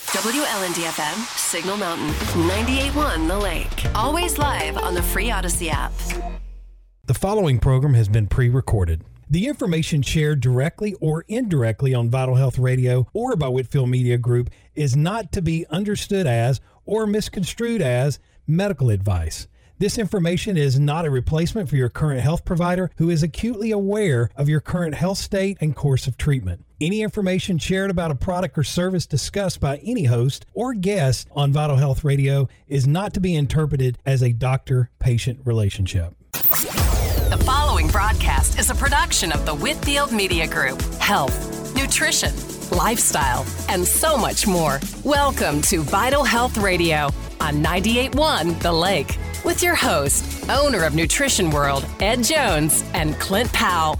WLND-FM, Signal Mountain, 98.1 The Lake. Always live on the free Odyssey app. The following program has been pre-recorded. The information shared directly or indirectly on Vital Health Radio or by Whitfield Media Group is not to be understood as or misconstrued as medical advice. This information is not a replacement for your current health provider who is acutely aware of your current health state and course of treatment. Any information shared about a product or service discussed by any host or guest on Vital Health Radio is not to be interpreted as a doctor-patient relationship. The following broadcast is a production of the Whitfield Media Group. Health, nutrition, lifestyle, and so much more. Welcome to Vital Health Radio on 98.1 The Lake with your host, owner of Nutrition World, Ed Jones, and Clint Powell.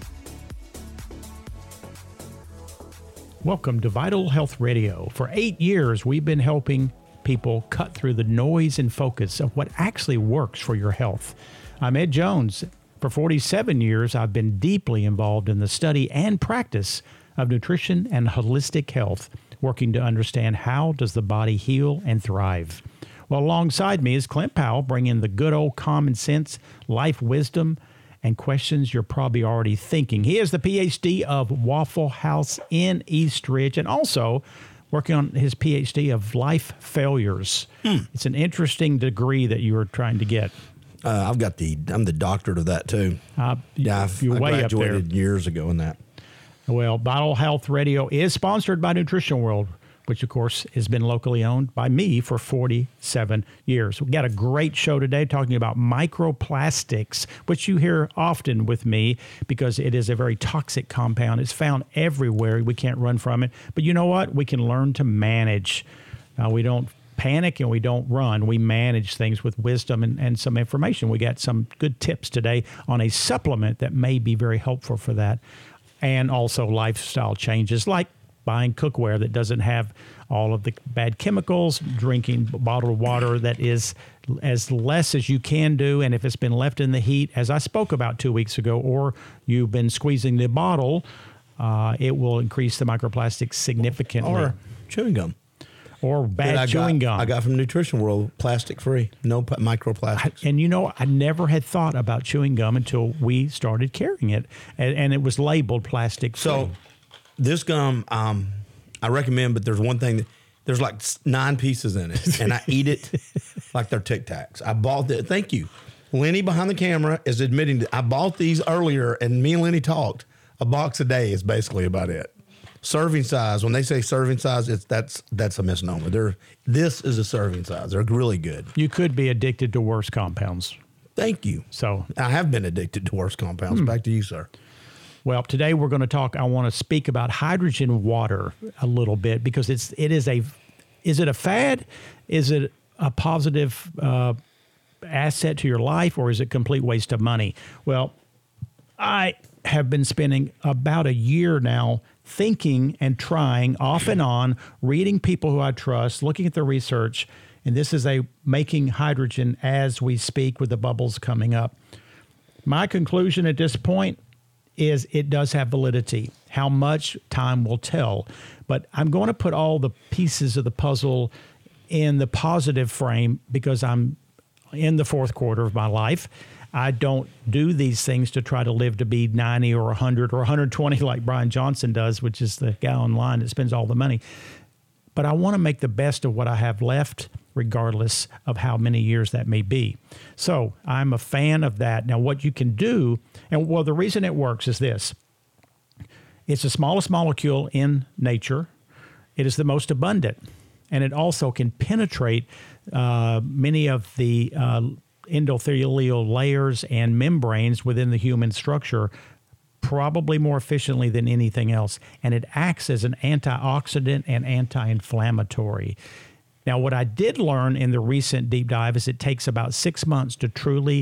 Welcome to Vital Health Radio. For 8 years, we've been helping people cut through the noise and focus of what actually works for your health. I'm Ed Jones. For 47 years, I've been deeply involved in the study and practice of nutrition and holistic health, working to understand how does the body heal and thrive. Well, alongside me is Clint Powell, bringing the good old common sense, life wisdom, and questions you're probably already thinking. He is the PhD of Waffle House in Eastridge and also working on his PhD of life failures. It's an interesting degree that you were trying to get. I'm the doctorate of that too. I graduated years ago in that. Well, Vital Health Radio is sponsored by Nutrition World, which of course has been locally owned by me for 47 years. We got a great show today talking about microplastics, which you hear often with me because it is a very toxic compound. It's found everywhere. We can't run from it. But you know what? We can learn to manage. We don't panic and we don't run. We manage things with wisdom and some information. We got some good tips today on a supplement that may be very helpful for that. And also lifestyle changes like buying cookware that doesn't have all of the bad chemicals, drinking bottled water that is as less as you can do. And if it's been left in the heat, as I spoke about 2 weeks ago, or you've been squeezing the bottle, it will increase the microplastics significantly. Or chewing gum. Or bad chewing gum. I got from Nutrition World, plastic free, no microplastics. And you know, I never had thought about chewing gum until we started carrying it. And it was labeled plastic free. So this gum, I recommend, but there's one thing there's like 9 pieces in it, and I eat it like they're Tic Tacs. I bought it. Thank you. Lenny behind the camera is admitting that I bought these earlier, and me and Lenny talked. A box a day is basically about it. Serving size. When they say serving size, that's a misnomer. This is a serving size. They're really good. You could be addicted to worse compounds. Thank you. So I have been addicted to worse compounds. Back to you, sir. Well, today we're going to talk. I want to speak about hydrogen water a little bit because is it a fad? Is it a positive asset to your life, or is it a complete waste of money? Well, I have been spending about a year now thinking and trying off and on, reading people who I trust, looking at the research, and this is making hydrogen as we speak with the bubbles coming up. My conclusion at this point is it does have validity. How much, time will tell. But I'm going to put all the pieces of the puzzle in the positive frame because I'm in the fourth quarter of my life. I don't do these things to try to live to be 90 or 100 or 120 like Brian Johnson does, which is the guy online that spends all the money. But I want to make the best of what I have left, regardless of how many years that may be. So I'm a fan of that. Now, what you can do, and well, the reason it works is this. It's the smallest molecule in nature. It is the most abundant. And it also can penetrate many of the endothelial layers and membranes within the human structure probably more efficiently than anything else. And it acts as an antioxidant and anti-inflammatory. Now, what I did learn in the recent deep dive is it takes about 6 months to truly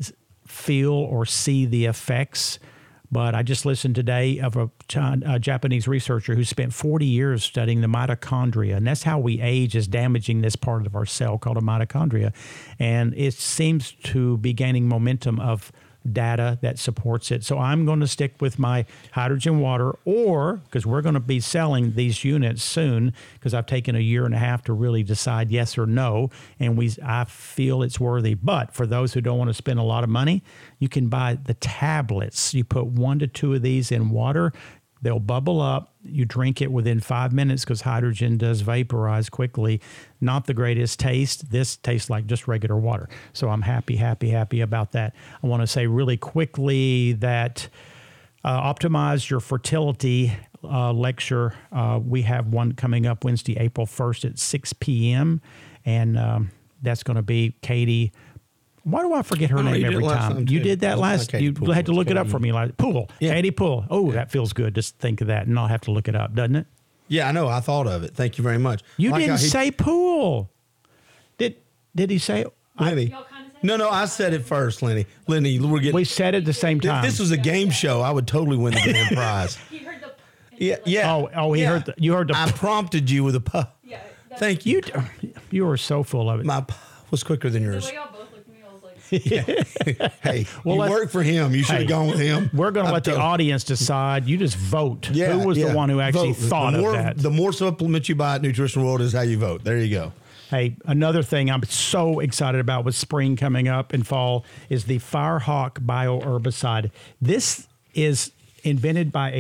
feel or see the effects. But I just listened today of a Japanese researcher who spent 40 years studying the mitochondria. And that's how we age, is damaging this part of our cell called a mitochondria. And it seems to be gaining momentum of data that supports it. So I'm going to stick with my hydrogen water, or because we're going to be selling these units soon, because I've taken a year and a half to really decide yes or no, and I feel it's worthy. But for those who don't want to spend a lot of money, you can buy the tablets. You put 1 to 2 of these in water. They'll bubble up. You drink it within 5 minutes because hydrogen does vaporize quickly. Not the greatest taste. This tastes like just regular water. So I'm happy about that. I want to say really quickly that Optimize Your Fertility lecture. We have one coming up Wednesday, April 1st at 6 p.m. And that's going to be Katie. Why do I forget her name every time? You did that last. You had to look it up for me. Like Poole, yeah. Katie Poole. Oh, that feels good. Just think of that and not have to look it up, doesn't it? Yeah, I know. I thought of it. Thank you very much. You didn't say Poole. Did he say? Lenny. No, I said it first, Lenny. Lenny, we said it at the same time. If this was a game show, I would totally win the grand prize. He heard the. Yeah. Oh, he heard. You heard the. I prompted you with a puh. Yeah. Thank you. You were so full of it. My puh was quicker than yours. The way y'all both looked at me, I was like. Hey, you worked for him. You should have gone with him. We're going to let the audience decide. You just vote. Who was the one who actually thought of that? The more supplements you buy at Nutrition World is how you vote. There you go. Hey, another thing I'm so excited about with spring coming up and fall is the Firehawk bioherbicide. This is invented by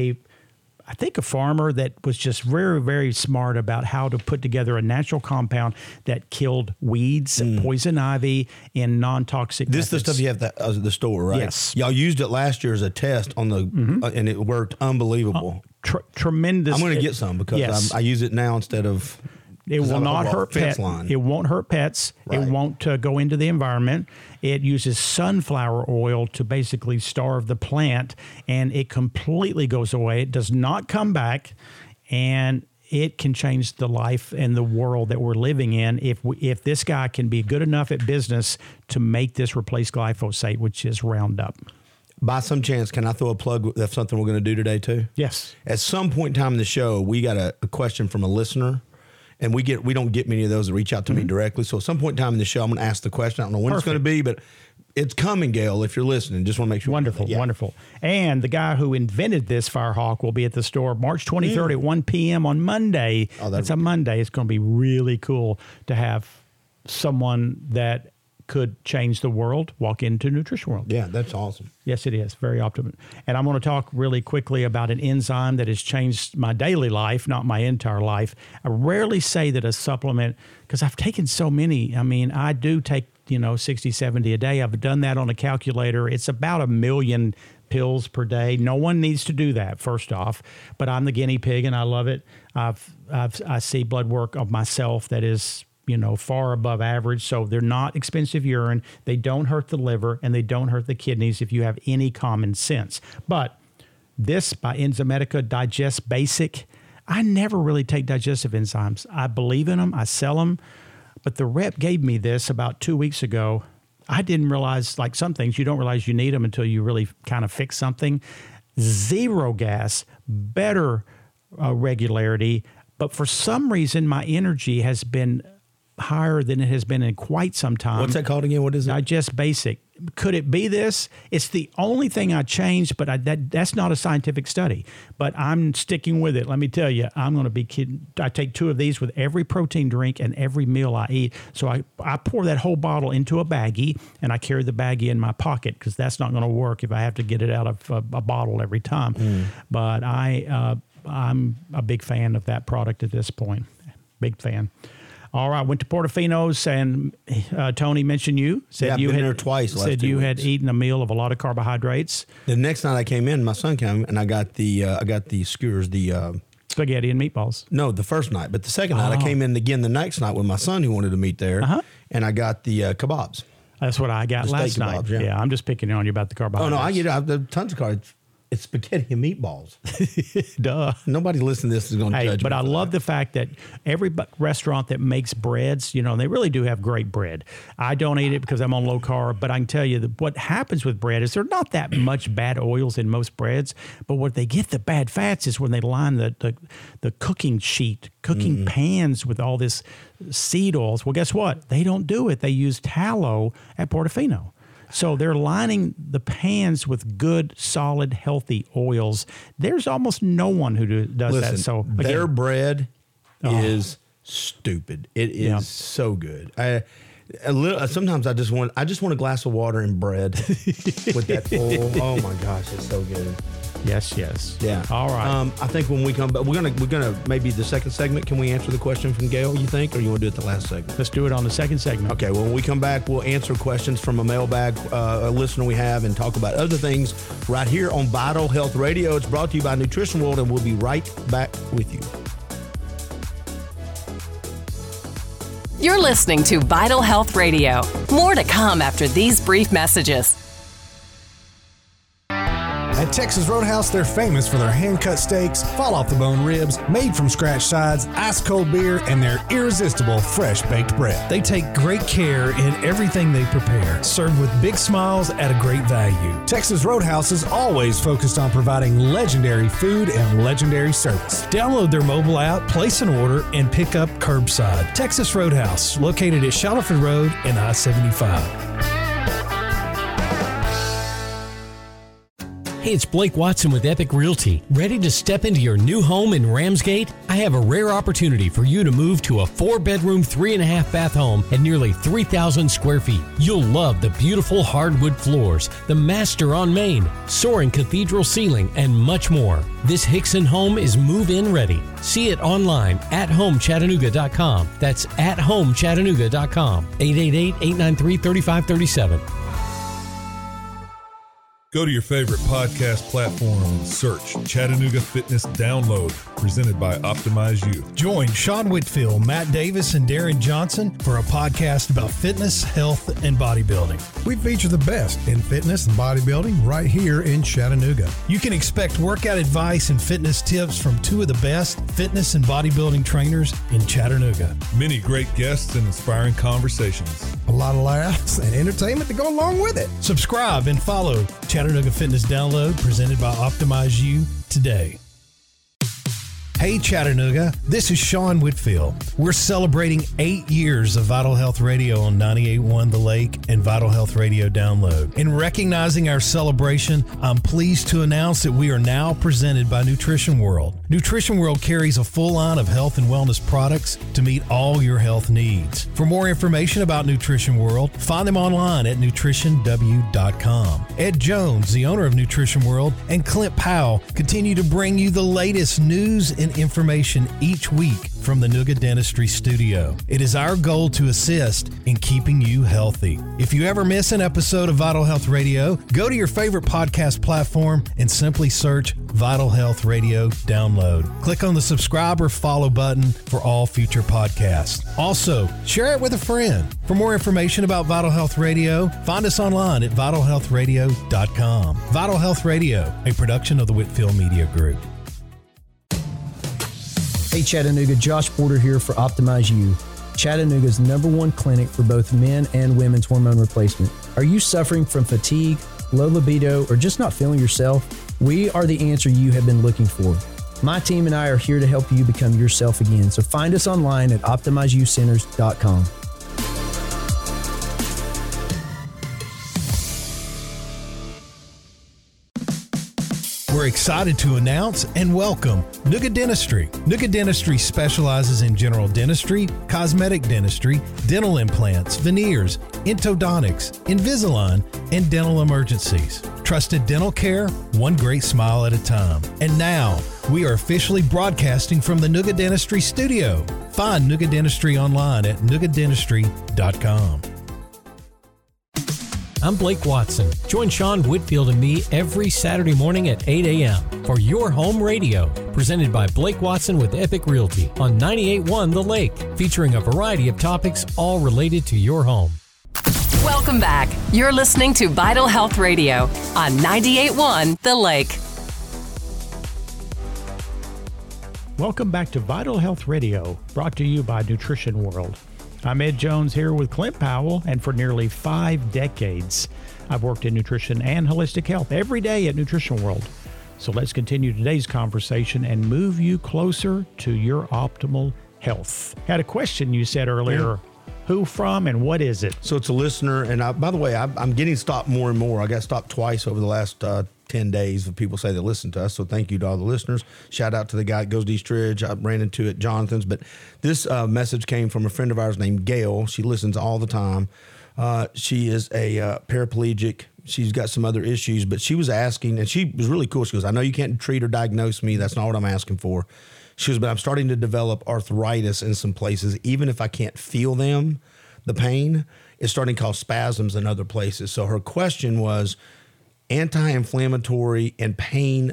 I think a farmer that was just very, very smart about how to put together a natural compound that killed weeds, poison ivy, and non-toxic This is the stuff you have at the store, right? Yes. Y'all used it last year as a test on the, and it worked unbelievable. Tremendous. I'm going to get some because I use it now instead of. It will not hurt pets. It won't hurt pets. Right. It won't go into the environment. It uses sunflower oil to basically starve the plant, and it completely goes away. It does not come back, and it can change the life and the world that we're living in if this guy can be good enough at business to make this replace glyphosate, which is Roundup. By some chance, can I throw a plug? That's something we're going to do today, too? Yes. At some point in time in the show, we got a question from a listener. And we don't get many of those that reach out to me directly. So at some point in time in the show, I'm going to ask the question. I don't know when it's going to be, but it's coming, Gail, if you're listening. Just want to make sure. Wonderful. And the guy who invented this Firehawk will be at the store March 23rd at 1 p.m. on Monday. Oh, that's a Monday. It's going to be really cool to have someone that could change the world walk into Nutrition World. Yeah, that's awesome. Yes, it is. Very optimal. And I'm going to talk really quickly about an enzyme that has changed my daily life, not my entire life. I rarely say that a supplement, because I've taken so many. I mean, I do take, 60, 70 a day. I've done that on a calculator. It's about 1 million pills per day. No one needs to do that, first off. But I'm the guinea pig, and I love it. I see blood work of myself that is far above average. So they're not expensive urine. They don't hurt the liver and they don't hurt the kidneys if you have any common sense. But this by Enzymedica Digest Basic, I never really take digestive enzymes. I believe in them. I sell them. But the rep gave me this about 2 weeks ago. I didn't realize, like some things, you don't realize you need them until you really kind of fix something. Zero gas, better regularity. But for some reason, my energy has been higher than it has been in quite some time. What's that called again? What is it? Digest Basic. Could it be this? It's the only thing I changed, but that's not a scientific study. But I'm sticking with it. Let me tell you, I'm going to be kidding. I take 2 of these with every protein drink and every meal I eat. So I pour that whole bottle into a baggie, and I carry the baggie in my pocket because that's not going to work if I have to get it out of a bottle every time. But I'm a big fan of that product at this point. Big fan. All right, went to Portofino's, and Tony mentioned you. Said you been had there twice. Said you had eaten a meal of a lot of carbohydrates. The next night I came in, my son came, and I got the skewers, spaghetti and meatballs. No, the first night, but the second night I came in again the next night with my son who wanted to meet there, and I got the kebabs. That's what I got last night. Kebabs, yeah, I'm just picking on you about the carbohydrates. Oh no, I get it. I've tons of carbs. It's spaghetti and meatballs. Duh. Nobody listening to this is going to judge me. But I love the fact that every restaurant that makes breads, they really do have great bread. I don't eat it because I'm on low carb, but I can tell you that what happens with bread is there are not that much bad oils in most breads, but what they get the bad fats is when they line the cooking sheet, cooking pans with all this seed oils. Well, guess what? They don't do it. They use tallow at Portofino. So they're lining the pans with good, solid, healthy oils. There's almost no one who does Listen, that. So again, their bread is stupid. It is so good. Sometimes I just want a glass of water and bread with that full. Oh my gosh, it's so good. Yes. Yeah. All right. I think when we come back, we're gonna maybe the second segment. Can we answer the question from Gail? You think, or you want to do it the last segment? Let's do it on the second segment. Okay. Well, when we come back, we'll answer questions from a mailbag a listener we have, and talk about other things right here on Vital Health Radio. It's brought to you by Nutrition World, and we'll be right back with you. You're listening to Vital Health Radio. More to come after these brief messages. At Texas Roadhouse, they're famous for their hand-cut steaks, fall-off-the-bone ribs, made-from-scratch sides, ice-cold beer, and their irresistible fresh-baked bread. They take great care in everything they prepare, served with big smiles at a great value. Texas Roadhouse is always focused on providing legendary food and legendary service. Download their mobile app, place an order, and pick up curbside. Texas Roadhouse, located at Shuttleford Road and I-75. Hey, it's Blake Watson with Epic Realty. Ready to step into your new home in Ramsgate? I have a rare opportunity for you to move to a 4-bedroom, 3.5-bath home at nearly 3,000 square feet. You'll love the beautiful hardwood floors, the master on main, soaring cathedral ceiling, and much more. This Hickson home is move-in ready. See it online at homechattanooga.com. That's at homechattanooga.com. 888-893-3537. Go to your favorite podcast platform and search Chattanooga Fitness Download, presented by Optimize Youth. Join Sean Whitfield, Matt Davis, and Darren Johnson for a podcast about fitness, health, and bodybuilding. We feature the best in fitness and bodybuilding right here in Chattanooga. You can expect workout advice and fitness tips from two of the best fitness and bodybuilding trainers in Chattanooga. Many great guests and inspiring conversations. A lot of laughs and entertainment to go along with it. Subscribe and follow Chattanooga Fitness Download, presented by Optimize You today. Hey Chattanooga, this is Sean Whitfield. We're celebrating 8 years of Vital Health Radio on 98.1 The Lake and Vital Health Radio Download. In recognizing our celebration, I'm pleased to announce that we are now presented by Nutrition World. Nutrition World carries a full line of health and wellness products to meet all your health needs. For more information about Nutrition World, find them online at nutritionw.com. Ed Jones, the owner of Nutrition World, and Clint Powell continue to bring you the latest news and information each week from the Nooga Dentistry Studio. It is our goal to assist in keeping you healthy. If you ever miss an episode of Vital Health Radio, go to your favorite podcast platform and simply search Vital Health Radio Download. Click on the subscribe or follow button for all future podcasts. Also, share it with a friend. For more information about Vital Health Radio, find us online at vitalhealthradio.com. Vital Health Radio, a production of the Whitfield Media Group. Hey Chattanooga, Josh Porter here for Optimize You, Chattanooga's #1 clinic for both men and women's hormone replacement. Are you suffering from fatigue, low libido, or just not feeling yourself? We are the answer you have been looking for. My team and I are here to help you become yourself again, so find us online at OptimizeYouCenters.com. We're excited to announce and welcome Nooga Dentistry. Nooga Dentistry specializes in general dentistry, cosmetic dentistry, dental implants, veneers, endodontics, Invisalign, and dental emergencies. Trusted dental care, one great smile at a time. And now, we are officially broadcasting from the Nooga Dentistry Studio. Find Nooga Dentistry online at noogadentistry.com. I'm Blake Watson. Join Sean Whitfield and me every Saturday morning at 8 a.m. for Your Home Radio, presented by Blake Watson with Epic Realty on 98.1 The Lake, featuring a variety of topics all related to your home. Welcome back. You're listening to Vital Health Radio on 98.1 The Lake. Welcome back to Vital Health Radio, brought to you by Nutrition World. I'm Ed Jones here with Clint Powell, and for nearly 5 decades, I've worked in nutrition and holistic health every day at Nutrition World. So let's continue today's conversation and move you closer to your optimal health. Had a question you said earlier, who from, and what is it? So it's a listener, and by the way, I'm getting stopped more and more. I got stopped twice over the last 10 days of people say they listen to us. So thank you to all the listeners. Shout out to the guy that goes to East Ridge. I ran into it at Jonathan's, but this message came from a friend of ours named Gail. She listens all the time. She is a paraplegic. She's got some other issues, but she was asking, and she was really cool. She goes, I know you can't treat or diagnose me. That's not what I'm asking for. She goes, but I'm starting to develop arthritis in some places. Even if I can't feel them, the pain is starting to cause spasms in other places. So her question was anti-inflammatory and pain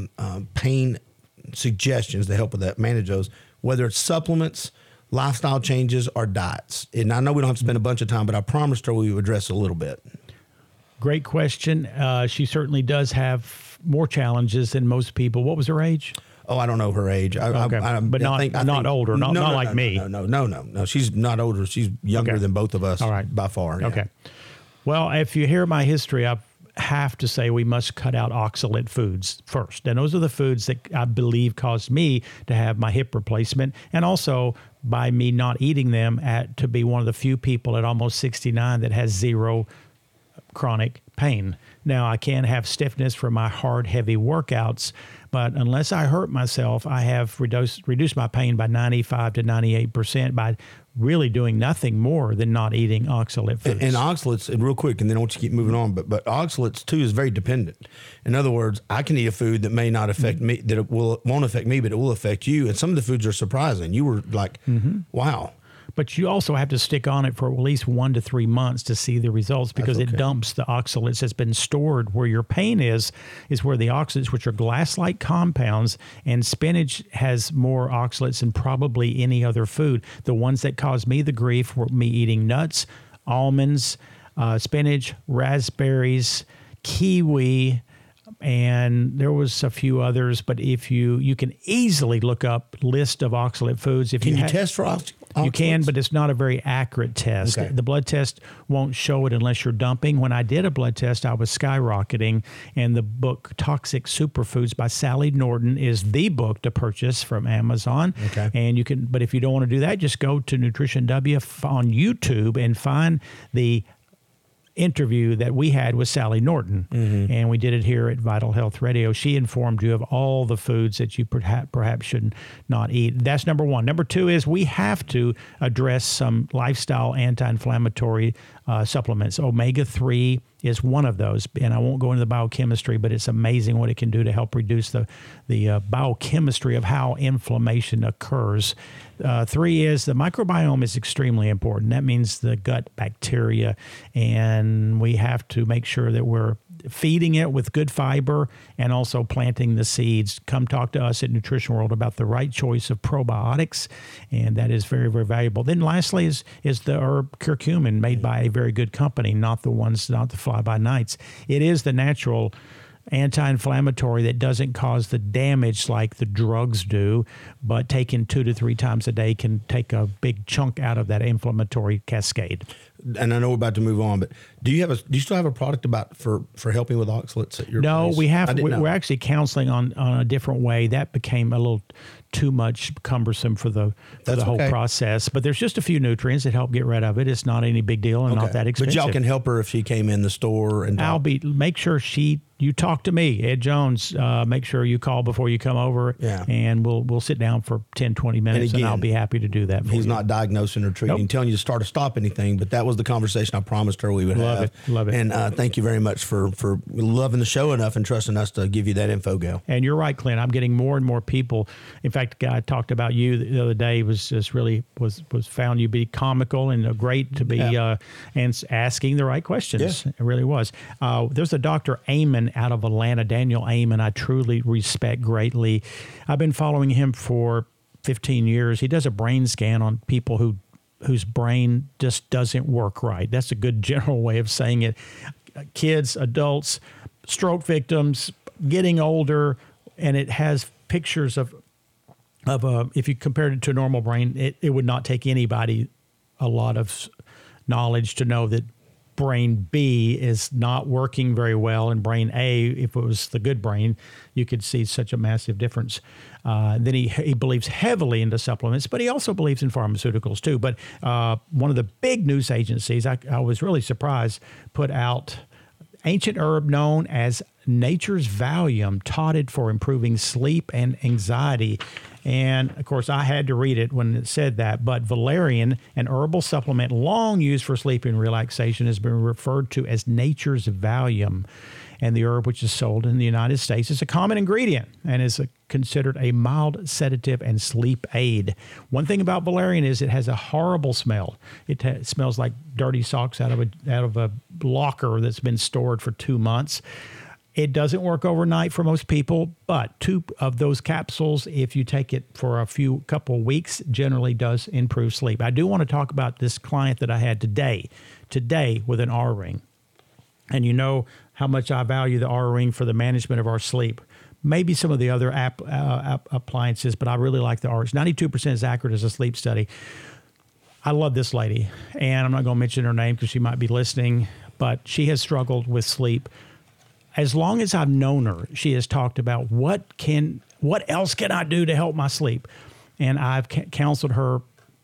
suggestions to help with that, manage those, whether it's supplements, lifestyle changes, or diets. And I know we don't have to spend a bunch of time, but I promised her we would address it a little bit. Great question. She certainly does have more challenges than most people. What was her age? Oh, I don't know her age. But not older, not like me. No. She's not older. She's younger than both of us. All right. By far. Yeah. Okay. Well, if you hear my history, I have to say we must cut out oxalate foods first. And those are the foods that I believe caused me to have my hip replacement, and also by me not eating them to be one of the few people at almost 69 that has zero chronic pain. Now, I can have stiffness from my hard, heavy workouts, but unless I hurt myself, I have reduced my pain by 95 to 98% by really doing nothing more than not eating oxalate foods. And oxalates, and real quick, and then I want you to keep moving on, but oxalates too is very dependent. In other words, I can eat a food that may not affect me, that it won't affect me, but it will affect you. And some of the foods are surprising. You were like, wow. But you also have to stick on it for at least 1 to 3 months to see the results, because it dumps the oxalates that's been stored. Where your pain is where the oxalates, which are glass-like compounds, and spinach has more oxalates than probably any other food. The ones that caused me the grief were me eating nuts, almonds, spinach, raspberries, kiwi, and there was a few others. But if you can easily look up list of oxalate foods. If Can you test for oxalates? You can, but it's not a very accurate test. Okay. The blood test won't show it unless you're dumping. When I did a blood test, I was skyrocketing, and the book Toxic Superfoods by Sally Norton is the book to purchase from Amazon. Okay. And you can, but if you don't want to do that, just go to Nutrition W on YouTube and find the interview that we had with Sally Norton, and we did it here at Vital Health Radio. She informed you of all the foods that you perhaps should not eat. That's number one. Number two is we have to address some lifestyle anti-inflammatory supplements. Omega-3 is one of those, and I won't go into the biochemistry, but it's amazing what it can do to help reduce the biochemistry of how inflammation occurs. 3 is the microbiome is extremely important. That means the gut bacteria, and we have to make sure that we're feeding it with good fiber and also planting the seeds. Come talk to us at Nutrition World about the right choice of probiotics, and that is very, very valuable. Then lastly is the herb curcumin, made by a very good company, not the fly-by-nights. It is the natural anti-inflammatory that doesn't cause the damage like the drugs do, but taken 2 to 3 times a day can take a big chunk out of that inflammatory cascade. And I know we're about to move on, but do you still have a product for helping with oxalates at your place? We have. We're actually counseling on a different way. That became a little too much cumbersome for the whole process. But there's just a few nutrients that help get rid of it. It's not any big deal and not that expensive. But y'all can help her if she came in the store and make sure you talk to me, Ed Jones. Make sure you call before you come over, and we'll sit down for 10, 20 minutes, and I'll be happy to do that for you. He's not diagnosing or treating, telling you to start or stop anything, but that was the conversation I promised her we would have. Love it. And thank you very much for loving the show enough and trusting us to give you that info, Gail. And you're right, Clint. I'm getting more and more people. In fact, a guy talked about you the other day was just really was found you to be comical and great to be and asking the right questions. Yeah. It really was. There's a Dr. Amen out of Atlanta, Daniel Amen. I truly respect greatly. I've been following him for 15 years. He does a brain scan on people whose brain just doesn't work right. That's a good general way of saying it. Kids, adults, stroke victims, getting older, and it has pictures of if you compared it to a normal brain, it would not take anybody a lot of knowledge to know that brain B is not working very well, and brain A, if it was the good brain, you could see such a massive difference. Then he believes heavily into supplements, but he also believes in pharmaceuticals too. But one of the big news agencies, I was really surprised, put out ancient herb known as nature's Valium, touted for improving sleep and anxiety. And, of course, I had to read it when it said that. But valerian, an herbal supplement long used for sleep and relaxation, has been referred to as nature's Valium. And the herb, which is sold in the United States, is a common ingredient and is considered a mild sedative and sleep aid. One thing about valerian is it has a horrible smell. It smells like dirty socks out of a locker that's been stored for 2 months. It doesn't work overnight for most people, but 2 of those capsules, if you take it for a couple of weeks, generally does improve sleep. I do want to talk about this client that I had today with an Oura Ring. And you know how much I value the Oura Ring for the management of our sleep. Maybe some of the other appliances, but I really like the Oura. 92% is accurate as a sleep study. I love this lady, and I'm not going to mention her name because she might be listening, but she has struggled with sleep. As long as I've known her, she has talked about what else can I do to help my sleep? And I've counseled her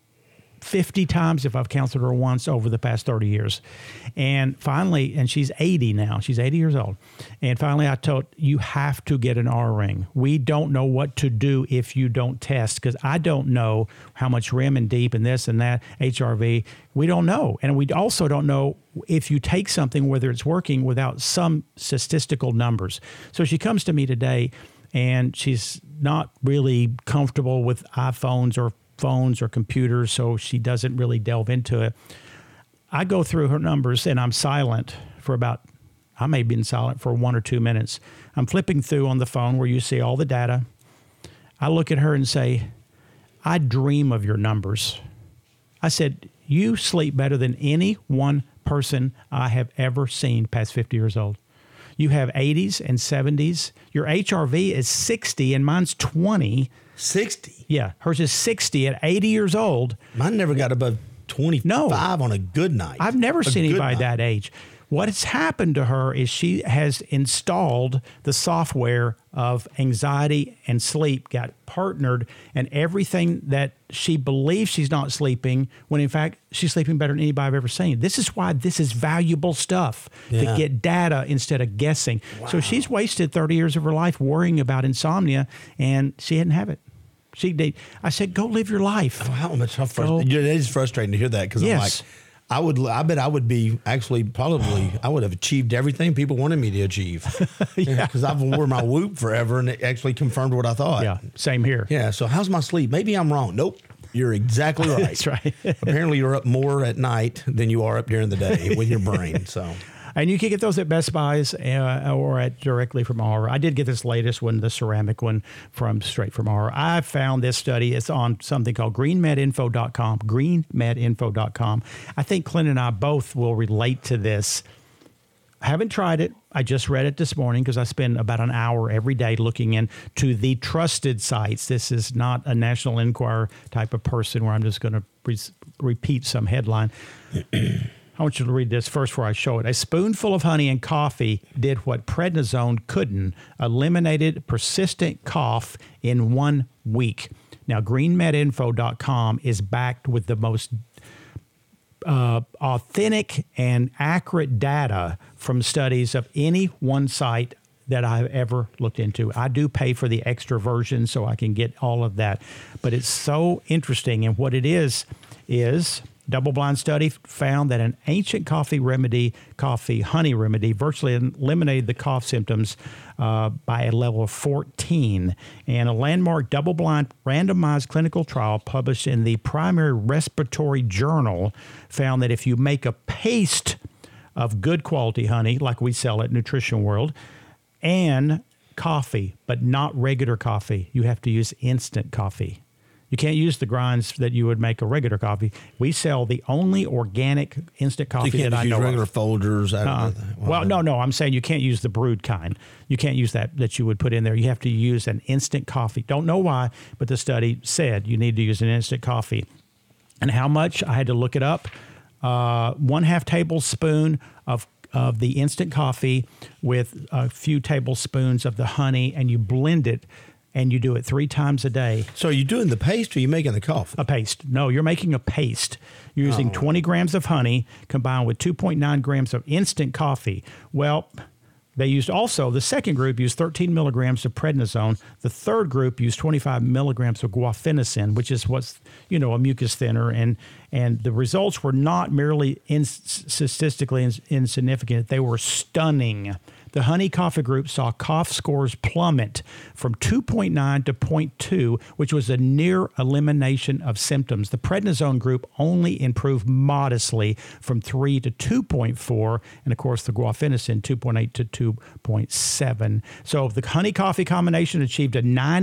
50 times if I've counseled her once over the past 30 years. And finally, and she's 80 now, she's 80 years old. And finally I told, you have to get an Oura Ring. We don't know what to do if you don't test, because I don't know how much REM and deep and this and that, HRV, we don't know. And we also don't know if you take something, whether it's working without some statistical numbers. So she comes to me today and she's not really comfortable with iPhones or phones or computers, so she doesn't really delve into it. I go through her numbers and I'm silent for I may have been silent for 1 or 2 minutes. I'm flipping through on the phone where you see all the data. I look at her and say, I dream of your numbers. I said, you sleep better than any one person I have ever seen past 50 years old. You have 80s and 70s. Your HRV is 60 and mine's 20. 60? Yeah. Hers is 60 at 80 years old. Mine never got above 25 on a good night. I've never seen anybody that age. What has happened to her is she has installed the software of anxiety and sleep, got partnered, and everything that she believes she's not sleeping, when in fact she's sleeping better than anybody I've ever seen. This is why this is valuable stuff, to get data instead of guessing. Wow. So she's wasted 30 years of her life worrying about insomnia, and she didn't have it. I said, go live your life. Oh, how much? It is frustrating to hear that, because I'm like, I bet I would be I would have achieved everything people wanted me to achieve. Yeah. Because I've worn my Whoop forever, and it actually confirmed what I thought. Yeah, same here. Yeah. So how's my sleep? Maybe I'm wrong. Nope. You're exactly right. That's right. Apparently you're up more at night than you are up during the day with your brain. So. And you can get those at Best Buys or directly from Oura. I did get this latest one, the ceramic one, straight from Oura. I found this study. It's on something called greenmedinfo.com, greenmedinfo.com. I think Clint and I both will relate to this. I haven't tried it. I just read it this morning because I spend about an hour every day looking into the trusted sites. This is not a National Enquirer type of person where I'm just going to repeat some headline. I want you to read this first before I show it. A spoonful of honey and coffee did what prednisone couldn't, eliminated persistent cough in 1 week. Now, greenmedinfo.com is backed with the most authentic and accurate data from studies of any one site that I've ever looked into. I do pay for the extra version so I can get all of that. But it's so interesting. And what it is double-blind study found that an ancient coffee honey remedy, virtually eliminated the cough symptoms by a level of 14. And a landmark double-blind randomized clinical trial published in the Primary Respiratory Journal found that if you make a paste of good quality honey, like we sell at Nutrition World, and coffee, but not regular coffee, you have to use instant coffee. You can't use the grinds that you would make a regular coffee. We sell the only organic instant coffee that I know of. You can't use regular Folgers? Well, no. I'm saying you can't use the brewed kind. You can't use that you would put in there. You have to use an instant coffee. Don't know why, but the study said you need to use an instant coffee. And how much? I had to look it up. 1/2 tablespoon of the instant coffee with a few tablespoons of the honey, and you blend it, and you do it 3 times a day. So are you doing the paste or are you making the coffee? A paste. No, you're making a paste. You're using 20 grams of honey combined with 2.9 grams of instant coffee. Well, they used also, the second group used 13 milligrams of prednisone. The third group used 25 milligrams of guaifenesin, which is what's, a mucus thinner. And the results were not merely statistically insignificant. They were stunning. The honey coffee group saw cough scores plummet from 2.9 to 0.2, which was a near elimination of symptoms. The prednisone group only improved modestly from 3 to 2.4, and of course the guaifenesin 2.8 to 2.7. So the honey coffee combination achieved a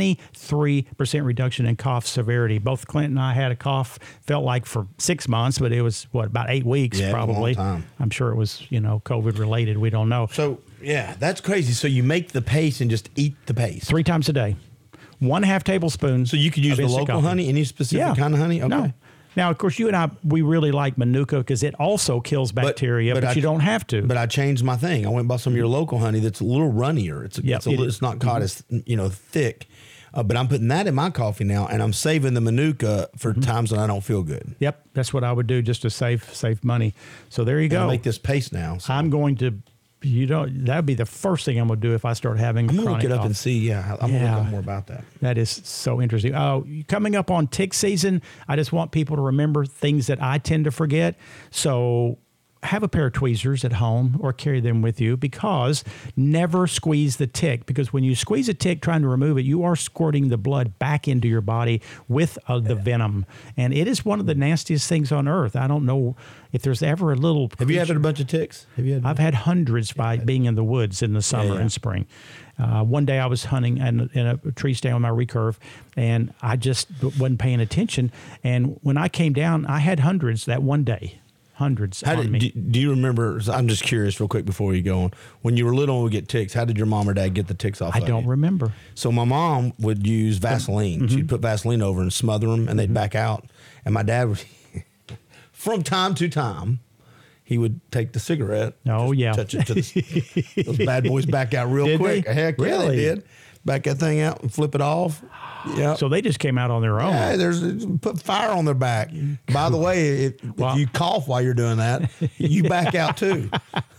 93% reduction in cough severity. Both Clint and I had a cough, felt like for 6 months, but it was about 8 weeks probably. A long time. I'm sure it was, COVID related. We don't know. So yeah, that's crazy. So you make the paste and just eat the paste 3 times a day. 1/2 tablespoon. So you could use the local honey, any specific kind of honey? Okay. No. Now, of course, you and I, we really like Manuka because it also kills bacteria, but you don't have to. But I changed my thing. I went and bought some of your local honey that's a little runnier. It's not caught as thick. But I'm putting that in my coffee now, and I'm saving the Manuka for times when I don't feel good. Yep, that's what I would do just to save money. So there you go. I'll make this paste now. So. I'm going to. That would be the first thing I'm going to do if I start having chronic cough. I'm going to look it up and see. I'm going to look up more about that. That is so interesting. Coming up on tick season, I just want people to remember things that I tend to forget. So have a pair of tweezers at home or carry them with you, because never squeeze the tick, because when you squeeze a tick trying to remove it, you are squirting the blood back into your body with the venom. And it is one of the nastiest things on earth. I don't know if there's ever a little creature. Have you had a bunch of ticks? I've had hundreds by being in the woods in the summer and spring. One day I was hunting in a tree stand with my recurve, and I just wasn't paying attention. And when I came down, I had hundreds that one day. Hundreds on me. Do you remember, I'm just curious real quick before you go on, when you were little and would get ticks, how did your mom or dad get the ticks off? I don't remember. So my mom would use Vaseline. She'd put Vaseline over and smother them, and they'd back out. And my dad would, from time to time, he would take the cigarette. Touch it to those bad boys back out real quick. Heck yeah, they did. Back that thing out and flip it off. Yeah. So they just came out on their own. Yeah, put fire on their back. By the way, if you cough while you're doing that, you back out too.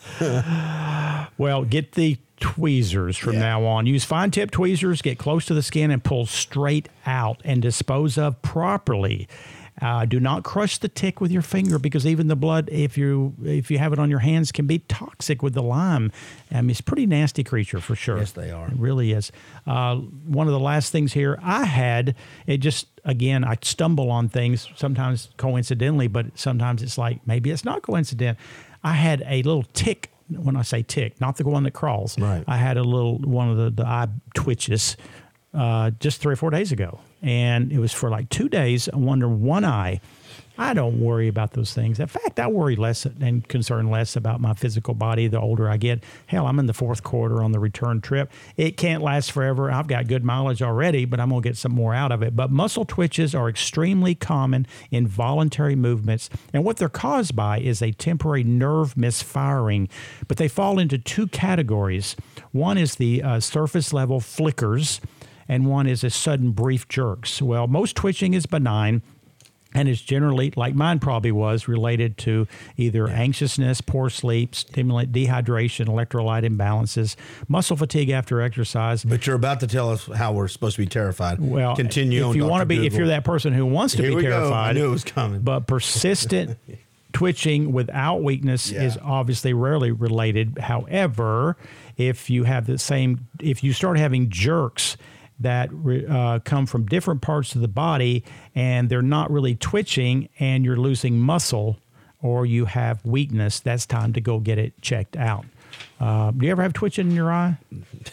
Well, get the tweezers from now on. Use fine tip tweezers, get close to the skin and pull straight out and dispose of properly. Do not crush the tick with your finger, because even the blood, if you have it on your hands, can be toxic with the lime. I mean, it's a pretty nasty creature for sure. Yes, they are. It really is. One of the last things here I had, again, I stumble on things sometimes coincidentally, but sometimes it's like maybe it's not coincident. I had a little tick. When I say tick, not the one that crawls. Right. I had one of the eye twitches just 3 or 4 days ago. And it was for like 2 days under one eye. I don't worry about those things. In fact, I worry less and concern less about my physical body the older I get. Hell, I'm in the 4th quarter on the return trip. It can't last forever. I've got good mileage already, but I'm going to get some more out of it. But muscle twitches are extremely common involuntary movements. And what they're caused by is a temporary nerve misfiring. But they fall into 2 categories. One is the surface level flickers, and one is a sudden brief jerks. Well, most twitching is benign and is generally, like mine probably was, related to either anxiousness, poor sleep, stimulant dehydration, electrolyte imbalances, muscle fatigue after exercise. But you're about to tell us how we're supposed to be terrified. Well, continue. If you want to be, if you're that person who wants to be terrified, I knew it was coming. But persistent twitching without weakness is obviously rarely related. However, if you start having jerks that come from different parts of the body and they're not really twitching and you're losing muscle or you have weakness, that's time to go get it checked out. Do you ever have twitching in your eye?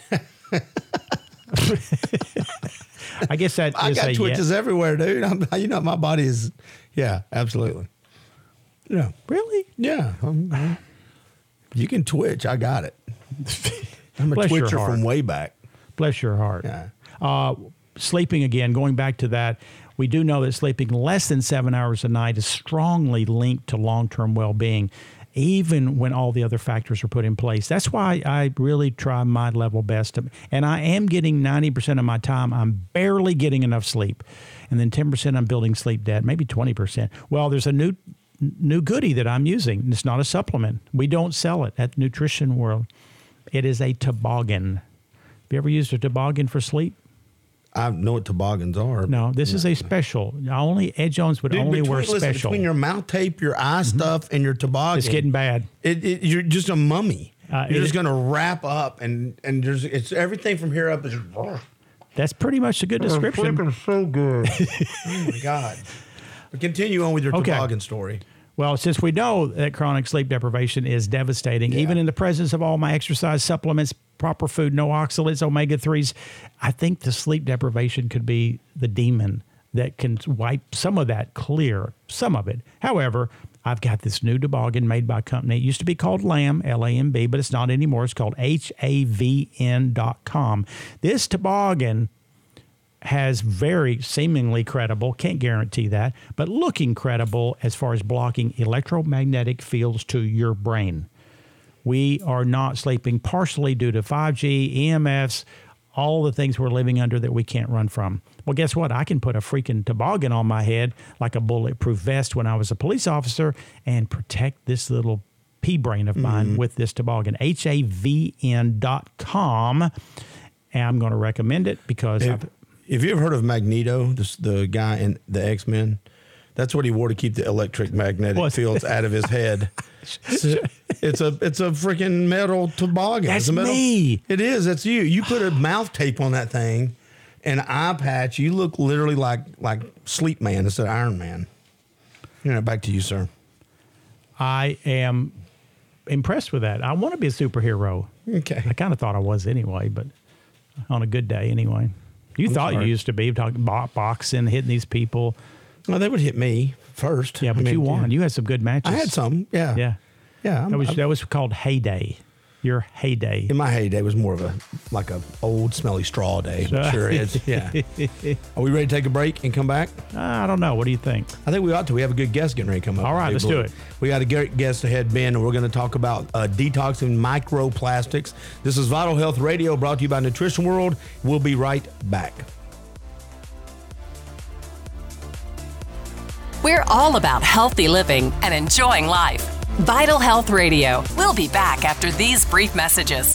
I guess that I got twitches everywhere, dude. My body is, absolutely. Yeah. Really? Yeah. You can twitch. I got it. I'm a Bless twitcher from way back. Bless your heart. Yeah. Sleeping again, going back to that, We do know that sleeping less than 7 hours a night is strongly linked to long-term well-being, even when all the other factors are put in place. That's why I really try my level best. And I am getting 90% of my time. I'm barely getting enough sleep. And then 10% I'm building sleep debt, maybe 20%. Well, there's a new goodie that I'm using. It's not a supplement. We don't sell it at Nutrition World. It is a toboggan. Have you ever used a toboggan for sleep? I know what toboggans are. No, this is a special. Only Ed Jones would only wear special. Between your mouth tape, your eye stuff, and your toboggan, it's getting bad. You're just a mummy. You're just going to wrap up, and it's everything from here up is. That's pretty much a good description. It's so good. Oh my God! But continue on with your toboggan story. Well, since we know that chronic sleep deprivation is devastating, even in the presence of all my exercise supplements, proper food, no oxalates, omega-3s, I think the sleep deprivation could be the demon that can wipe some of that clear, some of it. However, I've got this new toboggan made by a company. It used to be called LAMB, L-A-M-B, but it's not anymore. It's called HAVN.com. This toboggan has very seemingly credible, can't guarantee that, but looking credible as far as blocking electromagnetic fields to your brain. We are not sleeping partially due to 5G, EMFs, all the things we're living under that we can't run from. Well, guess what? I can put a freaking toboggan on my head like a bulletproof vest when I was a police officer and protect this little pea brain of mine with this toboggan. HAVN.com. And I'm going to recommend it because Have you ever heard of Magneto, the guy in the X-Men? That's what he wore to keep the electromagnetic fields out of his head. It's a freaking metal toboggan. That's me. It is. That's you. You put a mouth tape on that thing, and an eye patch. You look literally like Sleep Man instead of Iron Man. Back to you, sir. I am impressed with that. I want to be a superhero. Okay. I kind of thought I was anyway, but on a good day anyway. You thought you used to be talking boxing, hitting these people. Well, they would hit me first. Yeah, but you won. Yeah. You had some good matches. I had some. Yeah. Yeah. Yeah. That was called heyday. Your heyday. In my heyday was more of a old smelly straw day. Sure is. Yeah. Are we ready to take a break and come back? I don't know. What do you think? I think we ought to. We have a good guest getting ready to come up. All right, let's do it. We got a great guest ahead, Ben, and we're going to talk about detoxing microplastics. This is Vital Health Radio, brought to you by Nutrition World. We'll be right back. We're all about healthy living and enjoying life. Vital Health Radio. We'll be back after these brief messages.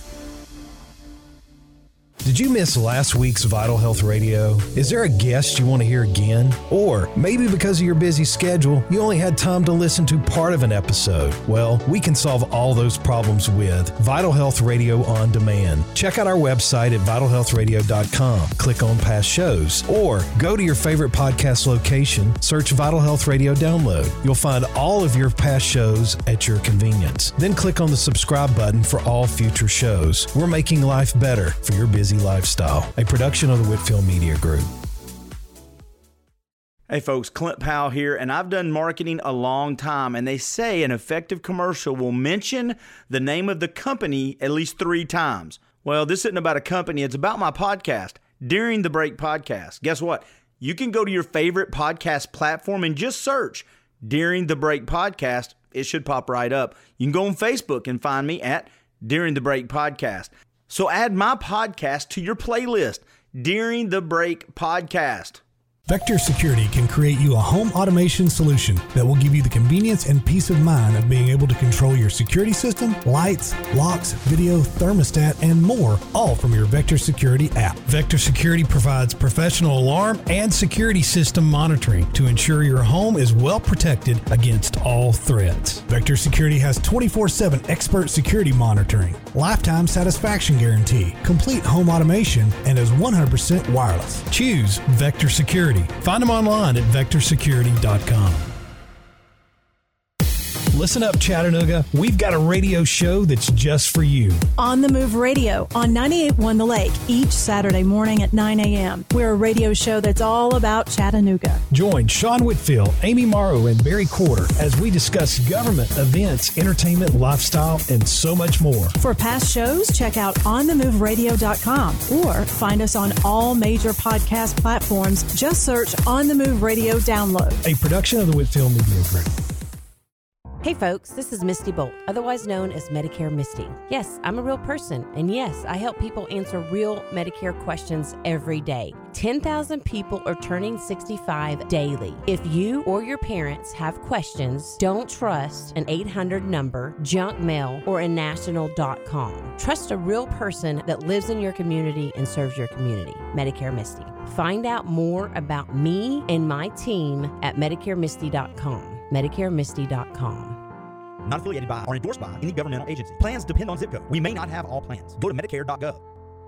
Did you miss last week's Vital Health Radio? Is there a guest you want to hear again? Or maybe because of your busy schedule, you only had time to listen to part of an episode. Well, we can solve all those problems with Vital Health Radio On Demand. Check out our website at vitalhealthradio.com. Click on past shows or go to your favorite podcast location, search Vital Health Radio Download. You'll find all of your past shows at your convenience. Then click on the subscribe button for all future shows. We're making life better for your busy lifestyle. A production of the Whitfield Media Group. Hey folks, Clint Powell here, and I've done marketing a long time, and they say an effective commercial will mention the name of the company at least 3 times. Well, this isn't about a company, it's about my podcast, During the Break Podcast. Guess what? You can go to your favorite podcast platform and just search During the Break Podcast. It should pop right up. You can go on Facebook and find me at During the Break Podcast. So add my podcast to your playlist, During the Break Podcast. Vector Security can create you a home automation solution that will give you the convenience and peace of mind of being able to control your security system, lights, locks, video, thermostat, and more, all from your Vector Security app. Vector Security provides professional alarm and security system monitoring to ensure your home is well protected against all threats. Vector Security has 24/7 expert security monitoring, lifetime satisfaction guarantee, complete home automation, and is 100% wireless. Choose Vector Security. Find them online at vectorsecurity.com. Listen up, Chattanooga. We've got a radio show that's just for you. On the Move Radio on 98.1 The Lake each Saturday morning at 9 a.m. We're a radio show that's all about Chattanooga. Join Sean Whitfield, Amy Morrow, and Barry Quarter as we discuss government, events, entertainment, lifestyle, and so much more. For past shows, check out onthemoveradio.com or find us on all major podcast platforms. Just search On the Move Radio Download. A production of the Whitfield Media Group. Hey folks, this is Misty Bolt, otherwise known as Medicare Misty. Yes, I'm a real person, and yes, I help people answer real Medicare questions every day. 10,000 people are turning 65 daily. If you or your parents have questions, don't trust an 800 number, junk mail, or a national.com. Trust a real person that lives in your community and serves your community. Medicare Misty. Find out more about me and my team at MedicareMisty.com. MedicareMisty.com. Not affiliated by or endorsed by any governmental agency. Plans depend on zip code. We may not have all plans. Go to Medicare.gov.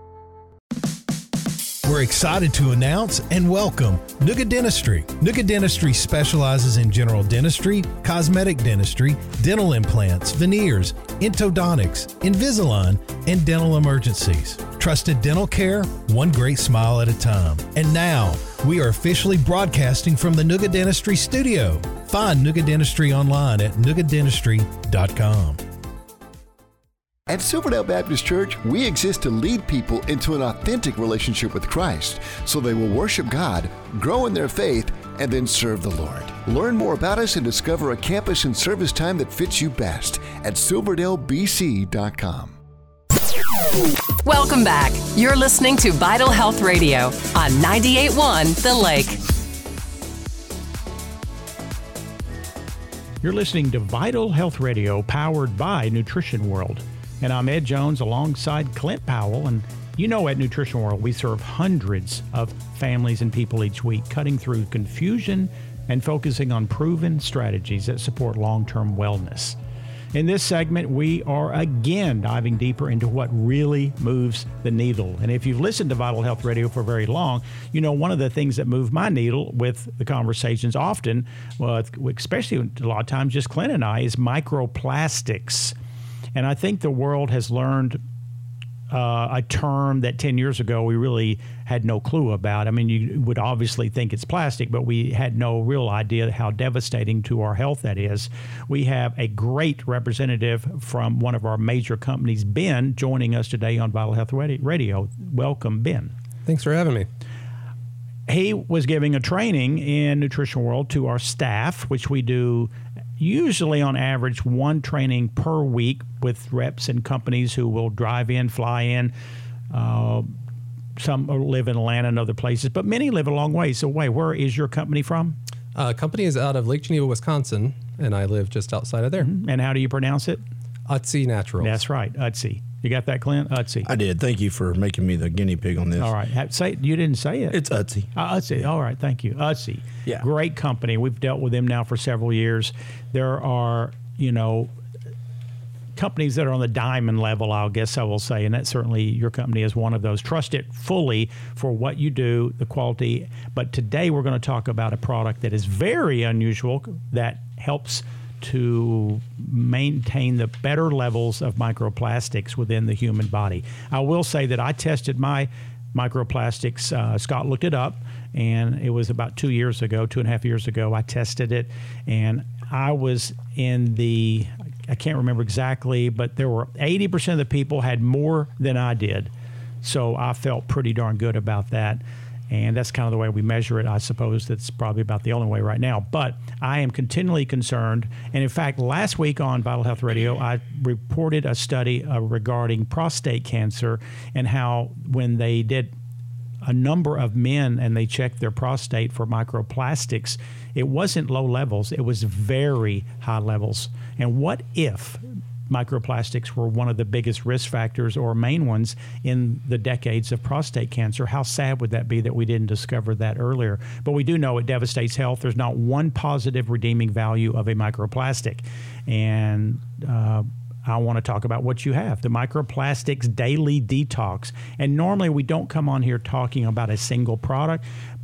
We're excited to announce and welcome Nooga Dentistry. Nooga Dentistry specializes in general dentistry, cosmetic dentistry, dental implants, veneers, endodontics, Invisalign, and dental emergencies. Trusted dental care, one great smile at a time. And now, we are officially broadcasting from the Nooga Dentistry studio. Find Nooga Dentistry online at noogadentistry.com. At Silverdale Baptist Church, we exist to lead people into an authentic relationship with Christ so they will worship God, grow in their faith, and then serve the Lord. Learn more about us and discover a campus and service time that fits you best at silverdalebc.com. Welcome back. You're listening to Vital Health Radio on 98.1 The Lake. You're listening to Vital Health Radio, powered by Nutrition World. And I'm Ed Jones alongside Clint Powell. And you know, at Nutrition World, we serve hundreds of families and people each week, cutting through confusion and focusing on proven strategies that support long-term wellness. In this segment, we are again diving deeper into what really moves the needle. And if you've listened to Vital Health Radio for very long, you know one of the things that move my needle with the conversations often, especially a lot of times just Clint and I, is microplastics. And I think the world has learned a term that 10 years ago we really had no clue about. I mean, you would obviously think it's plastic, but we had no real idea how devastating to our health that is. We have a great representative from one of our major companies, Ben, joining us today on Vital Health Radio. Welcome, Ben. Thanks for having me. He was giving a training in Nutrition World to our staff, which we do usually on average one training per week with reps and companies who will drive in, fly in. Some live in Atlanta and other places, but many live a long way. So where is your company from? Company is out of Lake Geneva, Wisconsin, and I live just outside of there. Mm-hmm. And how do you pronounce it? Utsi Naturals. That's right, Utsi. You got that, Clint? Utsi. I did. Thank you for making me the guinea pig on this. All right. You didn't say it. It's Utsi. Utsi. All right. Thank you. Utsi. Yeah. Great company. We've dealt with them now for several years. There are, companies that are on the diamond level, I guess I will say, and that certainly your company is one of those. Trust it fully for what you do, the quality. But today we're going to talk about a product that is very unusual that helps to maintain the better levels of microplastics within the human body. I will say that I tested my microplastics. Scott looked it up, and it was about 2.5 years ago, I tested it, and I was in I can't remember exactly, but there were 80% of the people had more than I did. So I felt pretty darn good about that. And that's kind of the way we measure it. I suppose that's probably about the only way right now. But I am continually concerned. And in fact, last week on Vital Health Radio, I reported a study regarding prostate cancer and how when they did a number of men and they checked their prostate for microplastics, it wasn't low levels. It was very high levels. And what if microplastics were one of the biggest risk factors or main ones in the decades of prostate cancer? How sad would that be that we didn't discover that earlier? But we do know it devastates health. There's not one positive redeeming value of a microplastic. And I want to talk about what you have, the Microplastics Daily Detox. And normally we don't come on here talking about a single product, but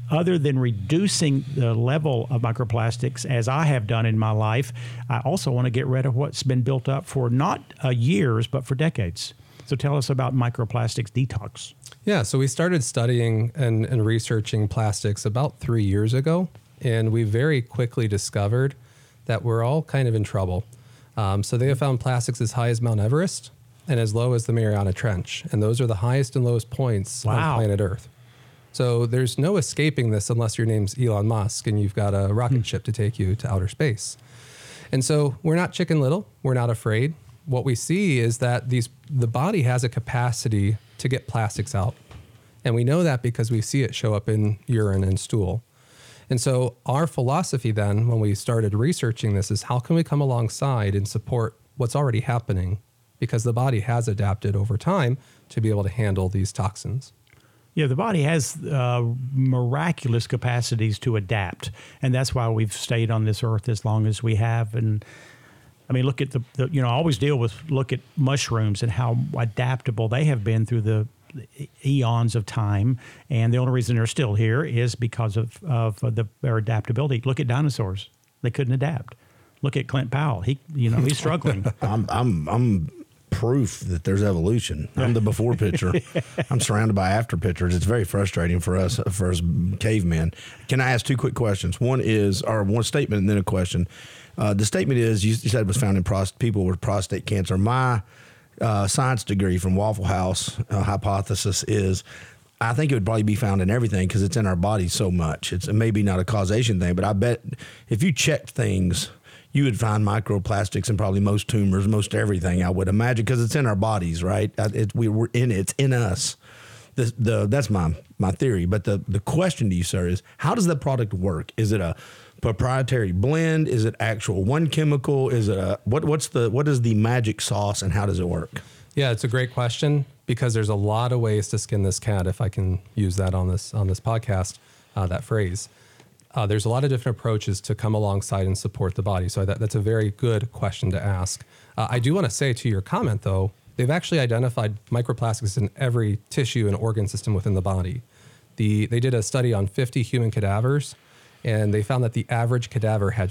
other than reducing the level of microplastics, as I have done in my life, I also want to get rid of what's been built up for not years, but for decades. So tell us about microplastics detox. Yeah, so we started studying and researching plastics about 3 years ago, and we very quickly discovered that we're all kind of in trouble. So they have found plastics as high as Mount Everest and as low as the Mariana Trench, and those are the highest and lowest points on planet Earth. So there's no escaping this unless your name's Elon Musk and you've got a rocket ship to take you to outer space. And so we're not Chicken Little. We're not afraid. What we see is that the body has a capacity to get plastics out. And we know that because we see it show up in urine and stool. And so our philosophy then, when we started researching this, is how can we come alongside and support what's already happening? Because the body has adapted over time to be able to handle these toxins. Yeah, the body has miraculous capacities to adapt, and that's why we've stayed on this earth as long as we have. And I mean, look at I always look at mushrooms and how adaptable they have been through the eons of time, and the only reason they're still here is because of their adaptability. Look at dinosaurs; they couldn't adapt. Look at Clint Powell; he's struggling. I'm proof that there's evolution. I'm the before picture. I'm surrounded by after pictures. It's very frustrating for us cavemen. Can I ask two quick questions? One statement and then a question. The statement is, you said it was found in people with prostate cancer. My science degree from Waffle House hypothesis is, I think it would probably be found in everything because it's in our body so much. It's maybe not a causation thing, but I bet if you checked things, you would find microplastics in probably most tumors, most everything, I would imagine, because it's in our bodies, right? It's in us. That's my theory. But the question to you, sir, is how does the product work? Is it a proprietary blend? Is it actual one chemical? Is it what is the magic sauce and how does it work? Yeah, it's a great question because there's a lot of ways to skin this cat, if I can use that on this podcast, that phrase. There's a lot of different approaches to come alongside and support the body. So that's a very good question to ask. I do want to say to your comment, though, they've actually identified microplastics in every tissue and organ system within the body. They did a study on 50 human cadavers, and they found that the average cadaver had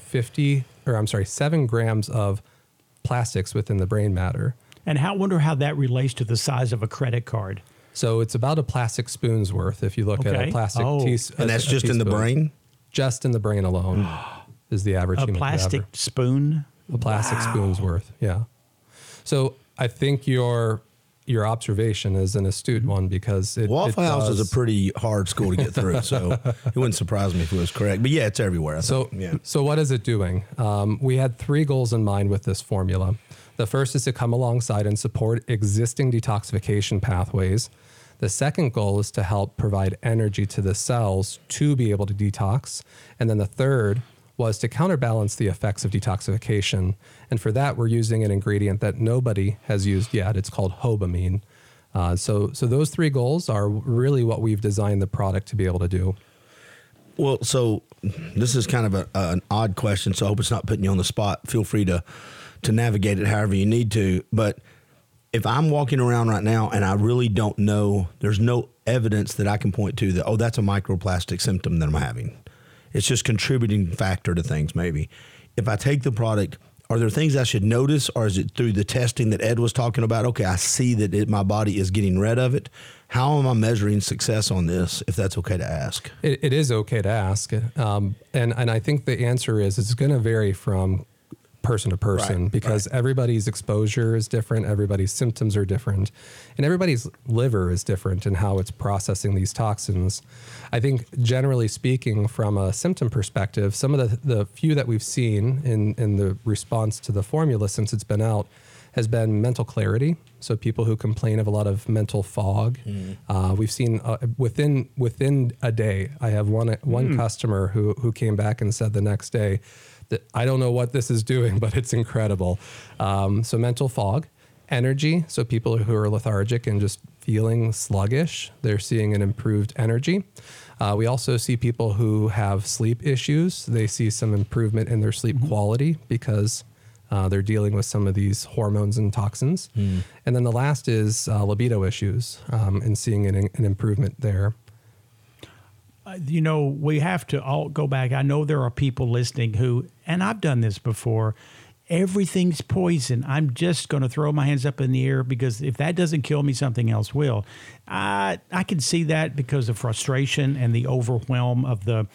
7 grams of plastics within the brain matter. And wonder how that relates to the size of a credit card. So it's about a plastic spoon's worth if you look at a plastic teaspoon. And that's just in the brain? Just in the brain alone is the average human cadaver. A plastic spoon? A plastic spoon's worth, yeah. So I think your observation is an astute one because Waffle House is a pretty hard school to get through, so it wouldn't surprise me if it was correct. But yeah, it's everywhere. So what is it doing? We had 3 goals in mind with this formula. The first is to come alongside and support existing detoxification pathways. The second goal is to help provide energy to the cells to be able to detox. And then the third was to counterbalance the effects of detoxification. And for that, we're using an ingredient that nobody has used yet. It's called hobamine. So those 3 goals are really what we've designed the product to be able to do. Well, so this is kind of an odd question, so I hope it's not putting you on the spot. Feel free to navigate it however you need to. But if I'm walking around right now and I really don't know, there's no evidence that I can point to that, that's a microplastic symptom that I'm having. It's just contributing factor to things maybe. If I take the product, are there things I should notice, or is it through the testing that Ed was talking about? Okay, I see that my body is getting rid of it. How am I measuring success on this, if that's okay to ask? It is okay to ask. And I think the answer is it's going to vary from person to person because everybody's exposure is different, everybody's symptoms are different, and everybody's liver is different in how it's processing these toxins. I think generally speaking, from a symptom perspective, some of the few that we've seen in the response to the formula since it's been out has been mental clarity. So people who complain of a lot of mental fog. We've seen within a day, I have one customer who came back and said the next day, I don't know what this is doing, but it's incredible. So mental fog, energy. So people who are lethargic and just feeling sluggish, they're seeing an improved energy. We also see people who have sleep issues. They see some improvement in their sleep quality because they're dealing with some of these hormones and toxins. And then the last is libido issues and seeing an improvement there. we have to all go back. I know there are people listening who, and I've done this before, everything's poison. I'm just going to throw my hands up in the air because if that doesn't kill me, something else will. I can see that because of frustration and the overwhelm of the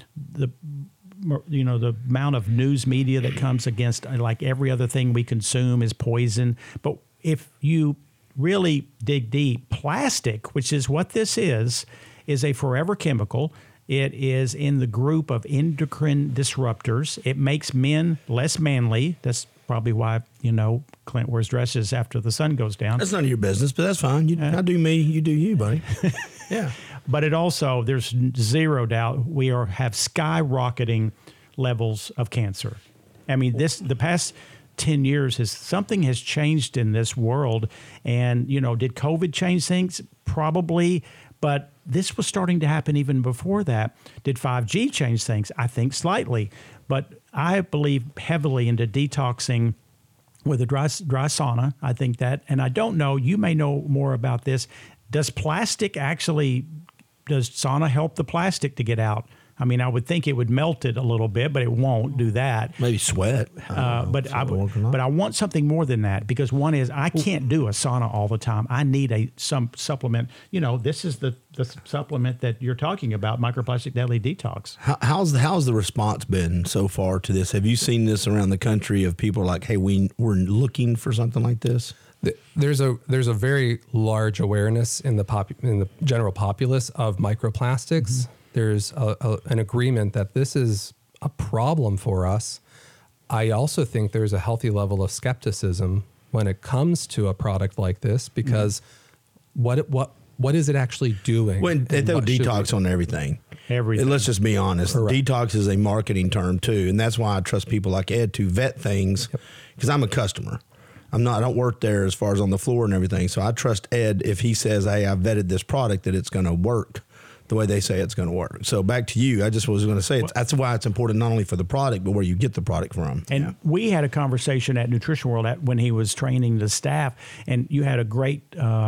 amount of news media that comes against, like every other thing we consume is poison. But if you really dig deep, plastic, which is what this is a forever chemical. It is in the group of endocrine disruptors. It makes men less manly. That's probably why, Clint wears dresses after the sun goes down. That's none of your business, but that's fine. I do me, you do you, buddy. Yeah. But it also, there's zero doubt we have skyrocketing levels of cancer. I mean, the past 10 years something has changed in this world. And, did COVID change things? Probably. But this was starting to happen even before that. Did 5G change things? I think slightly. But I believe heavily into detoxing with a dry sauna. I think that, and I don't know, you may know more about this. Does sauna help the plastic to get out? I mean, I would think it would melt it a little bit, but it won't do that. Maybe sweat. But I want something more than that, because one is I can't do a sauna all the time. I need some supplement. This is the supplement that you're talking about, Microplastic Deadly Detox. How's the response been so far to this? Have you seen this around the country of people like, hey, we're looking for something like this? There's a very large awareness in the general populace of microplastics. Mm-hmm. There's an agreement that this is a problem for us. I also think there's a healthy level of skepticism when it comes to a product like this, because what is it actually doing? When they throw detox on everything. Everything. And let's just be honest. Correct. Detox is a marketing term too, and that's why I trust people like Ed to vet things, because I'm a customer. I don't work there as far as on the floor and everything. So I trust Ed if he says, hey, I vetted this product, that it's going to work the way they say it's going to work. So back to you, I just was going to say, that's why it's important not only for the product, but where you get the product from. And we had a conversation at Nutrition World when he was training the staff, and you had a great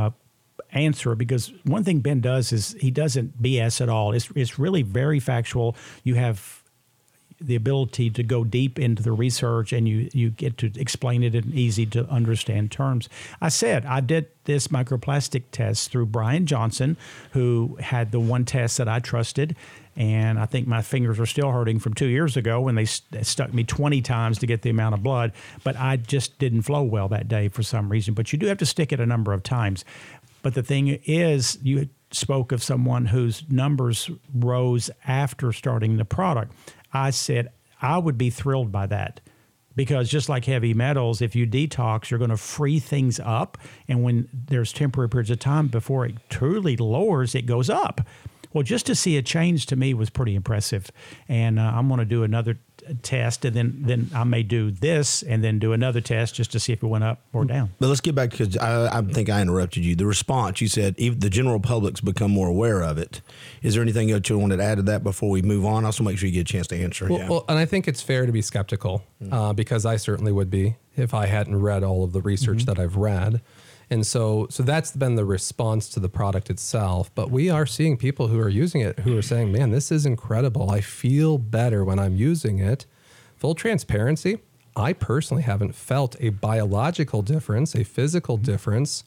answer, because one thing Ben does is he doesn't BS at all. It's really very factual. You have the ability to go deep into the research, and you get to explain it in easy to understand terms. I did this microplastic test through Brian Johnson, who had the one test that I trusted. And I think my fingers are still hurting from 2 years ago when they stuck me 20 times to get the amount of blood. But I just didn't flow well that day for some reason. But you do have to stick it a number of times. But the thing is, you spoke of someone whose numbers rose after starting the product. I said I would be thrilled by that, because just like heavy metals, if you detox, you're going to free things up. And when there's temporary periods of time before it truly lowers, it goes up. Well, just to see a change to me was pretty impressive. And I'm going to do another test, and then I may do this and then do another test just to see if it went up or down. But let's get back, because I think I interrupted you. The response, you said even the general public's become more aware of it. Is there anything else you wanted to add to that before we move on? Also, make sure you get a chance to answer. Well, and I think it's fair to be skeptical, because I certainly would be if I hadn't read all of the research that I've read. And so that's been the response to the product itself. But we are seeing people who are using it who are saying, man, this is incredible. I feel better when I'm using it. Full transparency, I personally haven't felt a biological difference, a physical difference,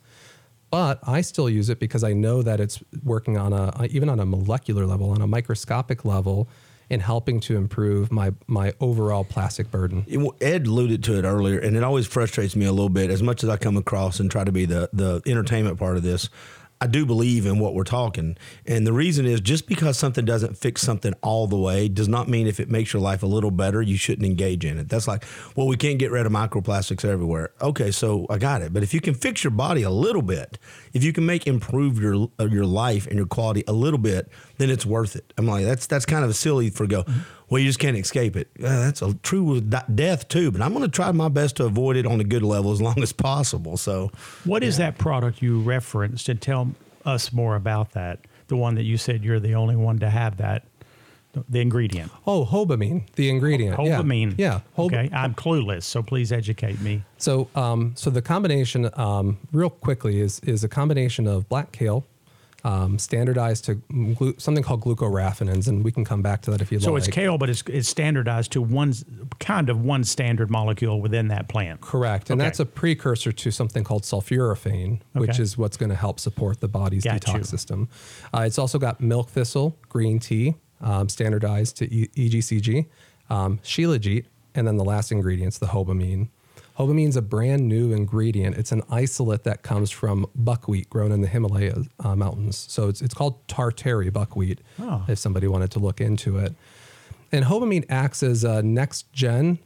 but I still use it because I know that it's working even on a molecular level, on a microscopic level, in helping to improve my overall plastic burden. Ed alluded to it earlier, and it always frustrates me a little bit. As much as I come across and try to be the entertainment part of this, I do believe in what we're talking. And the reason is, just because something doesn't fix something all the way does not mean if it makes your life a little better, you shouldn't engage in it. That's like, well, we can't get rid of microplastics everywhere. Okay, so I got it. But if you can fix your body a little bit, if you can improve your life and your quality a little bit, then it's worth it. I'm like, that's kind of silly for well, you just can't escape it. That's true with death too, but I'm going to try my best to avoid it on a good level as long as possible. So, what is that product you referenced? And tell us more about that. The one that you said you're the only one to have that, the ingredient. Oh, Hobamine, the ingredient. Hobamine. Yeah. Okay, I'm clueless, so please educate me. So the combination, real quickly, is a combination of black kale, standardized to something called glucoraphanins, and we can come back to that if you'd like. So it's kale, but it's standardized to one standard molecule within that plant. Correct, and that's a precursor to something called sulforaphane, which is what's going to help support the body's detox system. It's also got milk thistle green tea, standardized to EGCG, Shilajit, and then the last ingredient's the hobamine. Hobamine is a brand new ingredient. It's an isolate that comes from buckwheat grown in the Himalaya mountains. So it's called Tartary buckwheat, if somebody wanted to look into it. And hobamine acts as a next-gen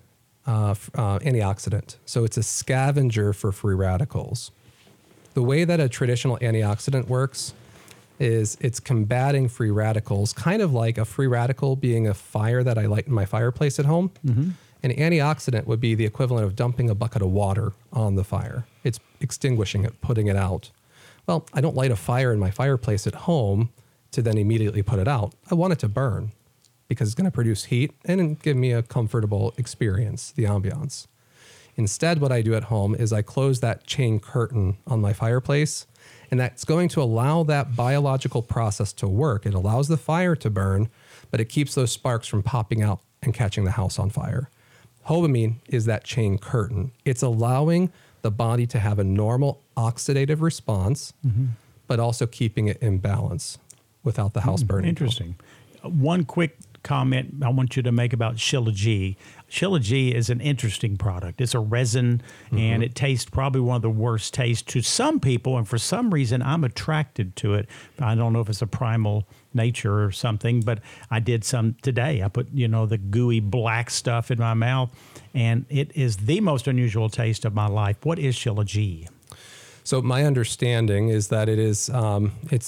antioxidant. So it's a scavenger for free radicals. The way that a traditional antioxidant works is it's combating free radicals, kind of like a free radical being a fire that I light in my fireplace at home. Mm-hmm. An antioxidant would be the equivalent of dumping a bucket of water on the fire. It's extinguishing it, putting it out. Well, I don't light a fire in my fireplace at home to then immediately put it out. I want it to burn because it's going to produce heat and give me a comfortable experience, the ambiance. Instead, what I do at home is I close that chain curtain on my fireplace, and that's going to allow that biological process to work. It allows the fire to burn, but it keeps those sparks from popping out and catching the house on fire. Hobamine is that chain curtain. It's allowing the body to have a normal oxidative response, but also keeping it in balance without the house burning. Interesting. One quick comment I want you to make about Shilajit. Shilajit is an interesting product. It's a resin, and it tastes probably one of the worst tastes to some people, and for some reason I'm attracted to it. I don't know if it's a primal nature or something, but I did some today. I put, the gooey black stuff in my mouth, and it is the most unusual taste of my life. What is Shilajit? So my understanding is that it is it's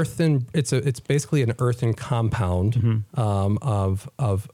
basically an earthen compound of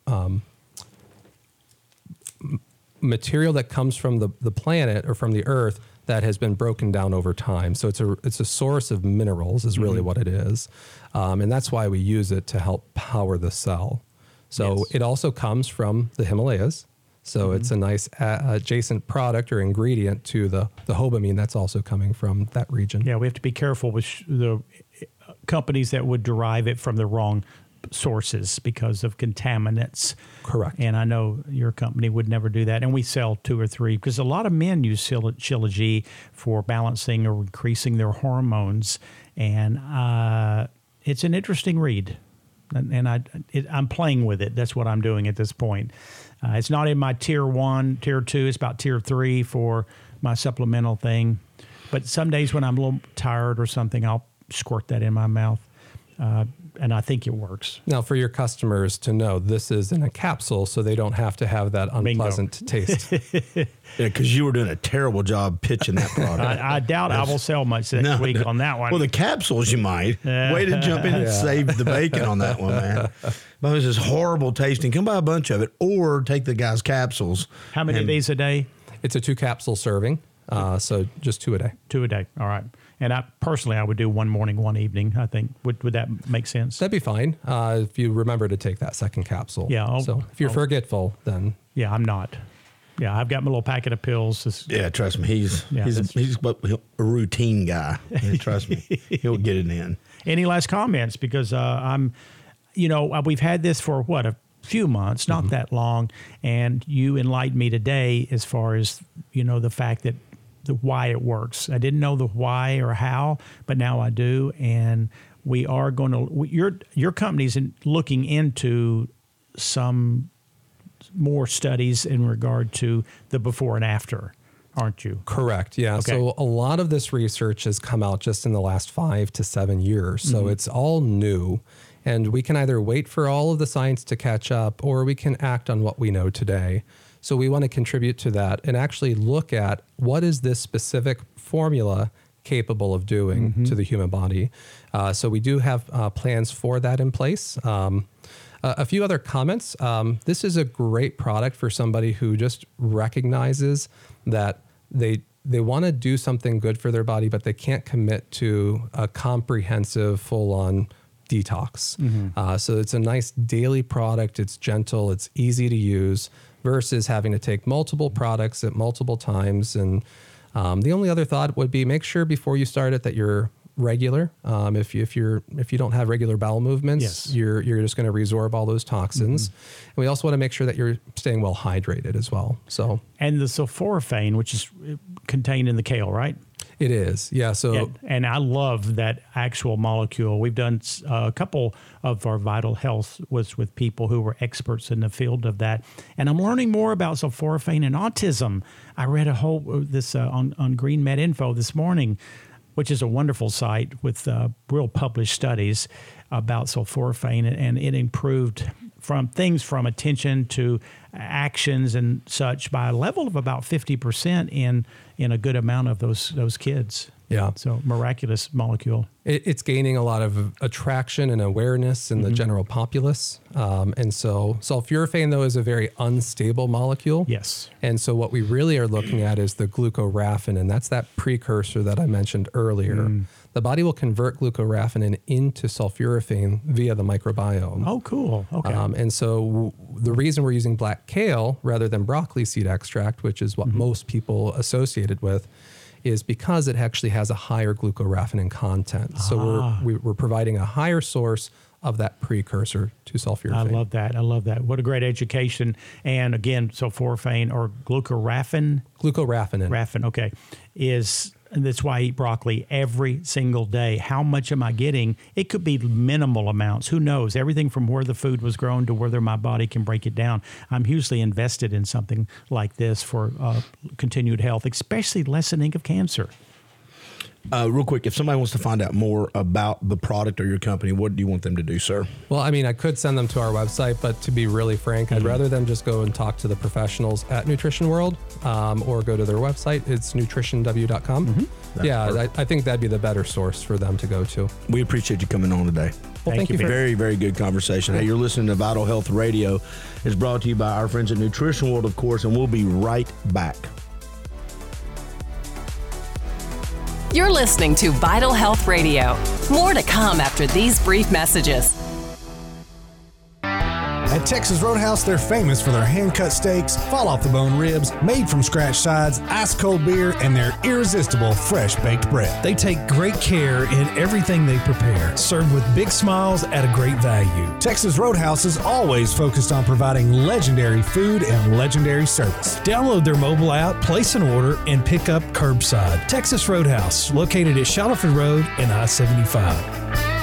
material that comes from the planet or from the earth that has been broken down over time. So it's a source of minerals is really what it is, and that's why we use it to help power the cell. So it also comes from the Himalayas. So it's a nice adjacent product or ingredient to the hobamine that's also coming from that region. Yeah, we have to be careful with the companies that would derive it from the wrong sources because of contaminants. Correct. And I know your company would never do that. And we sell 2 or 3 because a lot of men use Shilajit for balancing or increasing their hormones. And it's an interesting read. And I'm playing with it. That's what I'm doing at this point. It's not in my tier 1, tier 2. It's about tier 3 for my supplemental thing. But some days when I'm a little tired or something, I'll squirt that in my mouth. And I think it works. Now, for your customers to know, this is in a capsule, so they don't have to have that unpleasant taste. Yeah, because you were doing a terrible job pitching that product. I doubt I will sell much next week on that one. Well, the capsules you might. Way to jump in and save the bacon on that one, man. But it's just horrible tasting. Come buy a bunch of it or take the guy's capsules. How many of these a day? It's a 2 capsule serving, so just 2 a day. 2 a day. All right. And I would do 1 morning, 1 evening, I think. Would that make sense? That'd be fine if you remember to take that second capsule. Yeah. So if you're forgetful, then... Yeah, I'm not. Yeah, I've got my little packet of pills. Yeah, trust me. He's a routine guy. Yeah, trust me. He'll get it in. Any last comments? Because we've had this for, a few months, not that long. And you enlightened me today as far as, the fact that the why it works. I didn't know the why or how, but now I do. And we are going to, your company's looking into some more studies in regard to the before and after, aren't you? Correct. Yeah. Okay. So a lot of this research has come out just in the last 5 to 7 years. So it's all new. And we can either wait for all of the science to catch up, or we can act on what we know today. So we want to contribute to that and actually look at what is this specific formula capable of doing to the human body. So we do have plans for that in place. A few other comments. This is a great product for somebody who just recognizes that they want to do something good for their body, but they can't commit to a comprehensive, full-on detox. So it's a nice daily product. It's gentle. It's easy to use versus having to take multiple products at multiple times. And the only other thought would be make sure before you start it that you're regular. If you don't have regular bowel movements, Yes. you're just going to resorb all those toxins. And we also want to make sure that you're staying well hydrated as well. So, and the sulforaphane, which is contained in the kale, right? it is, yeah. So, Yeah, and I love that actual molecule. We've done a couple of our Vital Health was with people who were experts in the field of that, and I'm learning more about sulforaphane and autism. I read a whole this on Green Med Info this morning, which is a wonderful site with real published studies about sulforaphane, and it improved from attention to actions and such by a level of about 50% in a good amount of those kids. Yeah. So miraculous molecule. It's gaining a lot of attraction and awareness in the general populace. And so sulforaphane, though, is a very unstable molecule. Yes. And so what we really are looking at is the glucoraphanin. That's that precursor that I mentioned earlier. The body will convert glucoraphanin into sulforaphane via the microbiome. Oh, cool. Okay. And so the reason we're using black kale rather than broccoli seed extract, which is what most people associate it with, is because it actually has a higher glucoraphanin content. So we're providing a higher source of that precursor to sulforaphane. I love that. I love that. What a great education. And again, sulforaphane or glucoraphanin. Glucoraphanin. Okay. And that's why I eat broccoli every single day. How much am I getting? It could be minimal amounts. Who knows? Everything from where the food was grown to whether my body can break it down. I'm hugely invested in something like this for continued health, especially lessening of cancer. Real quick, if somebody wants to find out more about the product or your company, what do you want them to do, sir? Well, I mean, I could send them to our website, but to be really frank, I'd rather them just go and talk to the professionals at Nutrition World or go to their website. It's nutritionw.com. Yeah, I think that'd be the better source for them to go to. We appreciate you coming on today. Well, thank you. Very, very good conversation. Hey, you're listening to Vital Health Radio. It's brought to you by our friends at Nutrition World, of course, and we'll be right back. You're listening to Vital Health Radio. More to come after these brief messages. At Texas Roadhouse, they're famous for their hand-cut steaks, fall-off-the-bone ribs, made-from-scratch sides, ice-cold beer, and their irresistible fresh-baked bread. They take great care in everything they prepare, served with big smiles at a great value. Texas Roadhouse is always focused on providing legendary food and legendary service. Download their mobile app, place an order, and pick up curbside. Texas Roadhouse, located at Shallowford Road and I-75.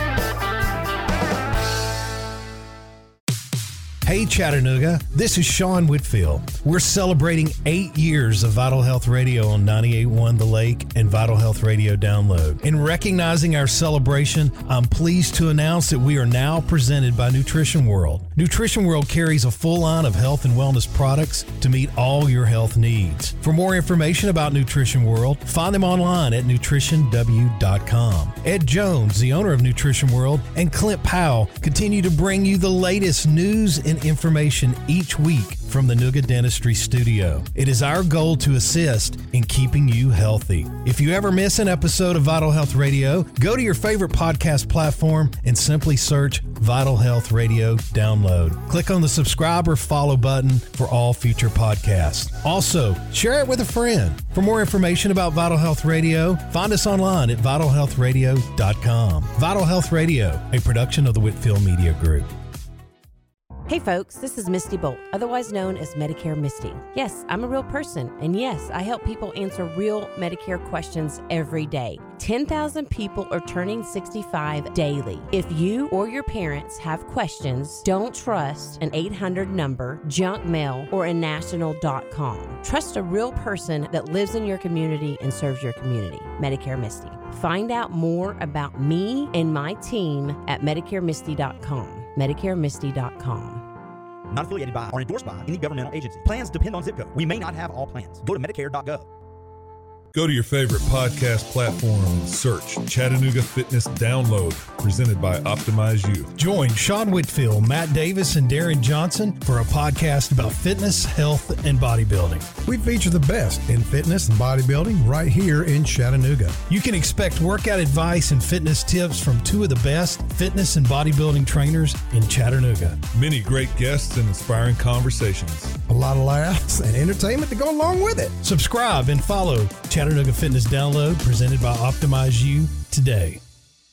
Hey Chattanooga, this is Sean Whitfield. We're celebrating 8 years of Vital Health Radio on 98.1 The Lake and Vital Health Radio Download. In recognizing our celebration, I'm pleased to announce that we are now presented by Nutrition World. Nutrition World carries a full line of health and wellness products to meet all your health needs. For more information about Nutrition World, find them online at nutritionw.com. Ed Jones, the owner of Nutrition World, and Clint Powell continue to bring you the latest news and information each week from the Nuga Dentistry Studio. It is our goal to assist in keeping you healthy. If you ever miss an episode of Vital Health Radio, go to your favorite podcast platform and simply search Vital Health Radio Download. Click on the subscribe or follow button for all future podcasts. Also, share it with a friend. For more information about Vital Health Radio, find us online at vitalhealthradio.com. Vital Health Radio, a production of the Whitfield Media Group. Hey folks, this is Misty Bolt, otherwise known as Medicare Misty. Yes, I'm a real person, and yes, I help people answer real Medicare questions every day. 10,000 people are turning 65 daily. If you or your parents have questions, don't trust an 800 number, junk mail, or a national.com. Trust a real person that lives in your community and serves your community. Medicare Misty. Find out more about me and my team at MedicareMisty.com. MedicareMisty.com. Not affiliated by or endorsed by any governmental agency. Plans depend on zip code. We may not have all plans. Go to Medicare.gov. Go to your favorite podcast platform and search Chattanooga Fitness Download, presented by Optimize You. Join Sean Whitfield, Matt Davis, and Darren Johnson for a podcast about fitness, health, and bodybuilding. We feature the best in fitness and bodybuilding right here in Chattanooga. You can expect workout advice and fitness tips from two of the best fitness and bodybuilding trainers in Chattanooga. Many great guests and inspiring conversations. A lot of laughs and entertainment to go along with it. Subscribe and follow Chattanooga Fitness Download, presented by Optimize You today.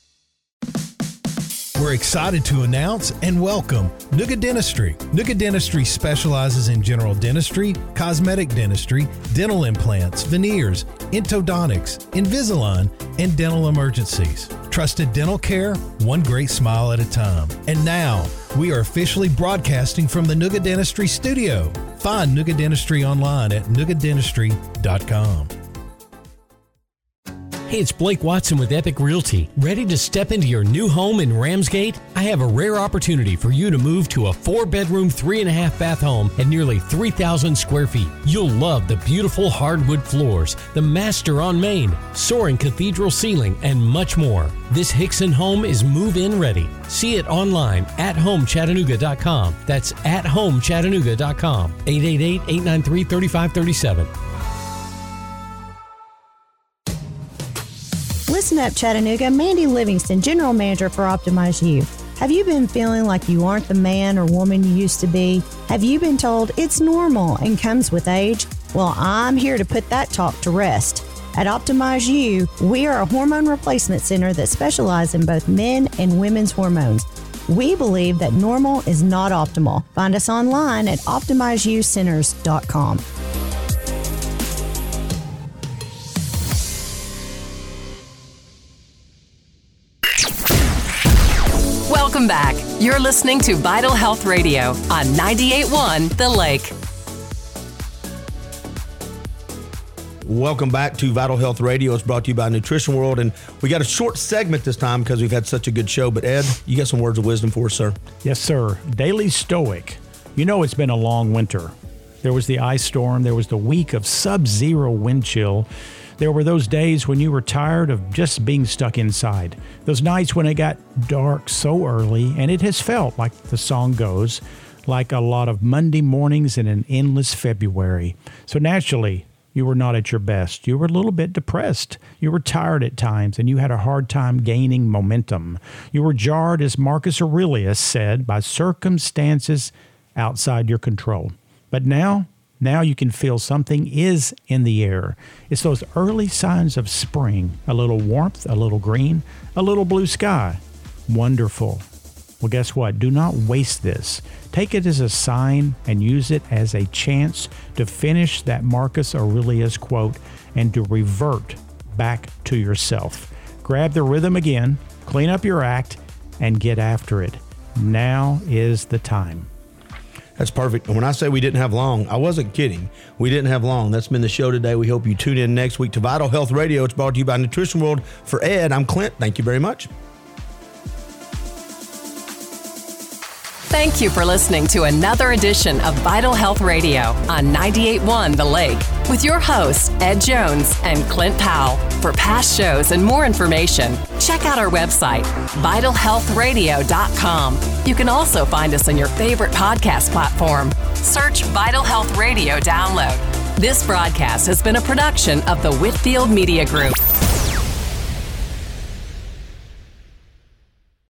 We're excited to announce and welcome Nuga Dentistry. Nuga Dentistry specializes in general dentistry, cosmetic dentistry, dental implants, veneers, endodontics, Invisalign, and dental emergencies. Trusted dental care, one great smile at a time. And now, we are officially broadcasting from the Nuga Dentistry studio. Find Nuga Dentistry online at nugadentistry.com. Hey, it's Blake Watson with Epic Realty. Ready to step into your new home in Ramsgate? I have a rare opportunity for you to move to a 4-bedroom, 3.5-bath home at nearly 3,000 square feet. You'll love the beautiful hardwood floors, the master on main, soaring cathedral ceiling, and much more. This Hickson home is move-in ready. See it online at homechattanooga.com. That's at homechattanooga.com. 888-893-3537. Listen up, Chattanooga. Mandy Livingston, General Manager for Optimize You. Have you been feeling like you aren't the man or woman you used to be? Have you been told it's normal and comes with age? Well, I'm here to put that talk to rest. At Optimize You, we are a hormone replacement center that specializes in both men and women's hormones. We believe that normal is not optimal. Find us online at OptimizeYouCenters.com. Welcome back. You're listening to Vital Health Radio on 98.1 The Lake. Welcome back to Vital Health Radio. It's brought to you by Nutrition World, and we got a short segment this time because we've had such a good show. But Ed, you got some words of wisdom for us, sir? Yes, sir. Daily Stoic. You know it's been a long winter. There was the ice storm. There was the week of sub-zero wind chill. There were those days when you were tired of just being stuck inside. Those nights when it got dark so early, and it has felt, like the song goes, like a lot of Monday mornings in an endless February. So naturally, you were not at your best. You were a little bit depressed. You were tired at times, and you had a hard time gaining momentum. You were jarred, as Marcus Aurelius said, by circumstances outside your control. But now you can feel something is in the air. It's those early signs of spring, a little warmth, a little green, a little blue sky. Wonderful. Well, guess what? Do not waste this. Take it as a sign and use it as a chance to finish that Marcus Aurelius quote and to revert back to yourself. Grab the rhythm again, clean up your act, and get after it. Now is the time. That's perfect. And when I say we didn't have long, I wasn't kidding. We didn't have long. That's been the show today. We hope you tune in next week to Vital Health Radio. It's brought to you by Nutrition World. For Ed, I'm Clint. Thank you very much. Thank you for listening to another edition of Vital Health Radio on 98.1 The Lake with your hosts, Ed Jones and Clint Powell. For past shows and more information, check out our website, vitalhealthradio.com. You can also find us on your favorite podcast platform. Search Vital Health Radio Download. This broadcast has been a production of the Whitfield Media Group.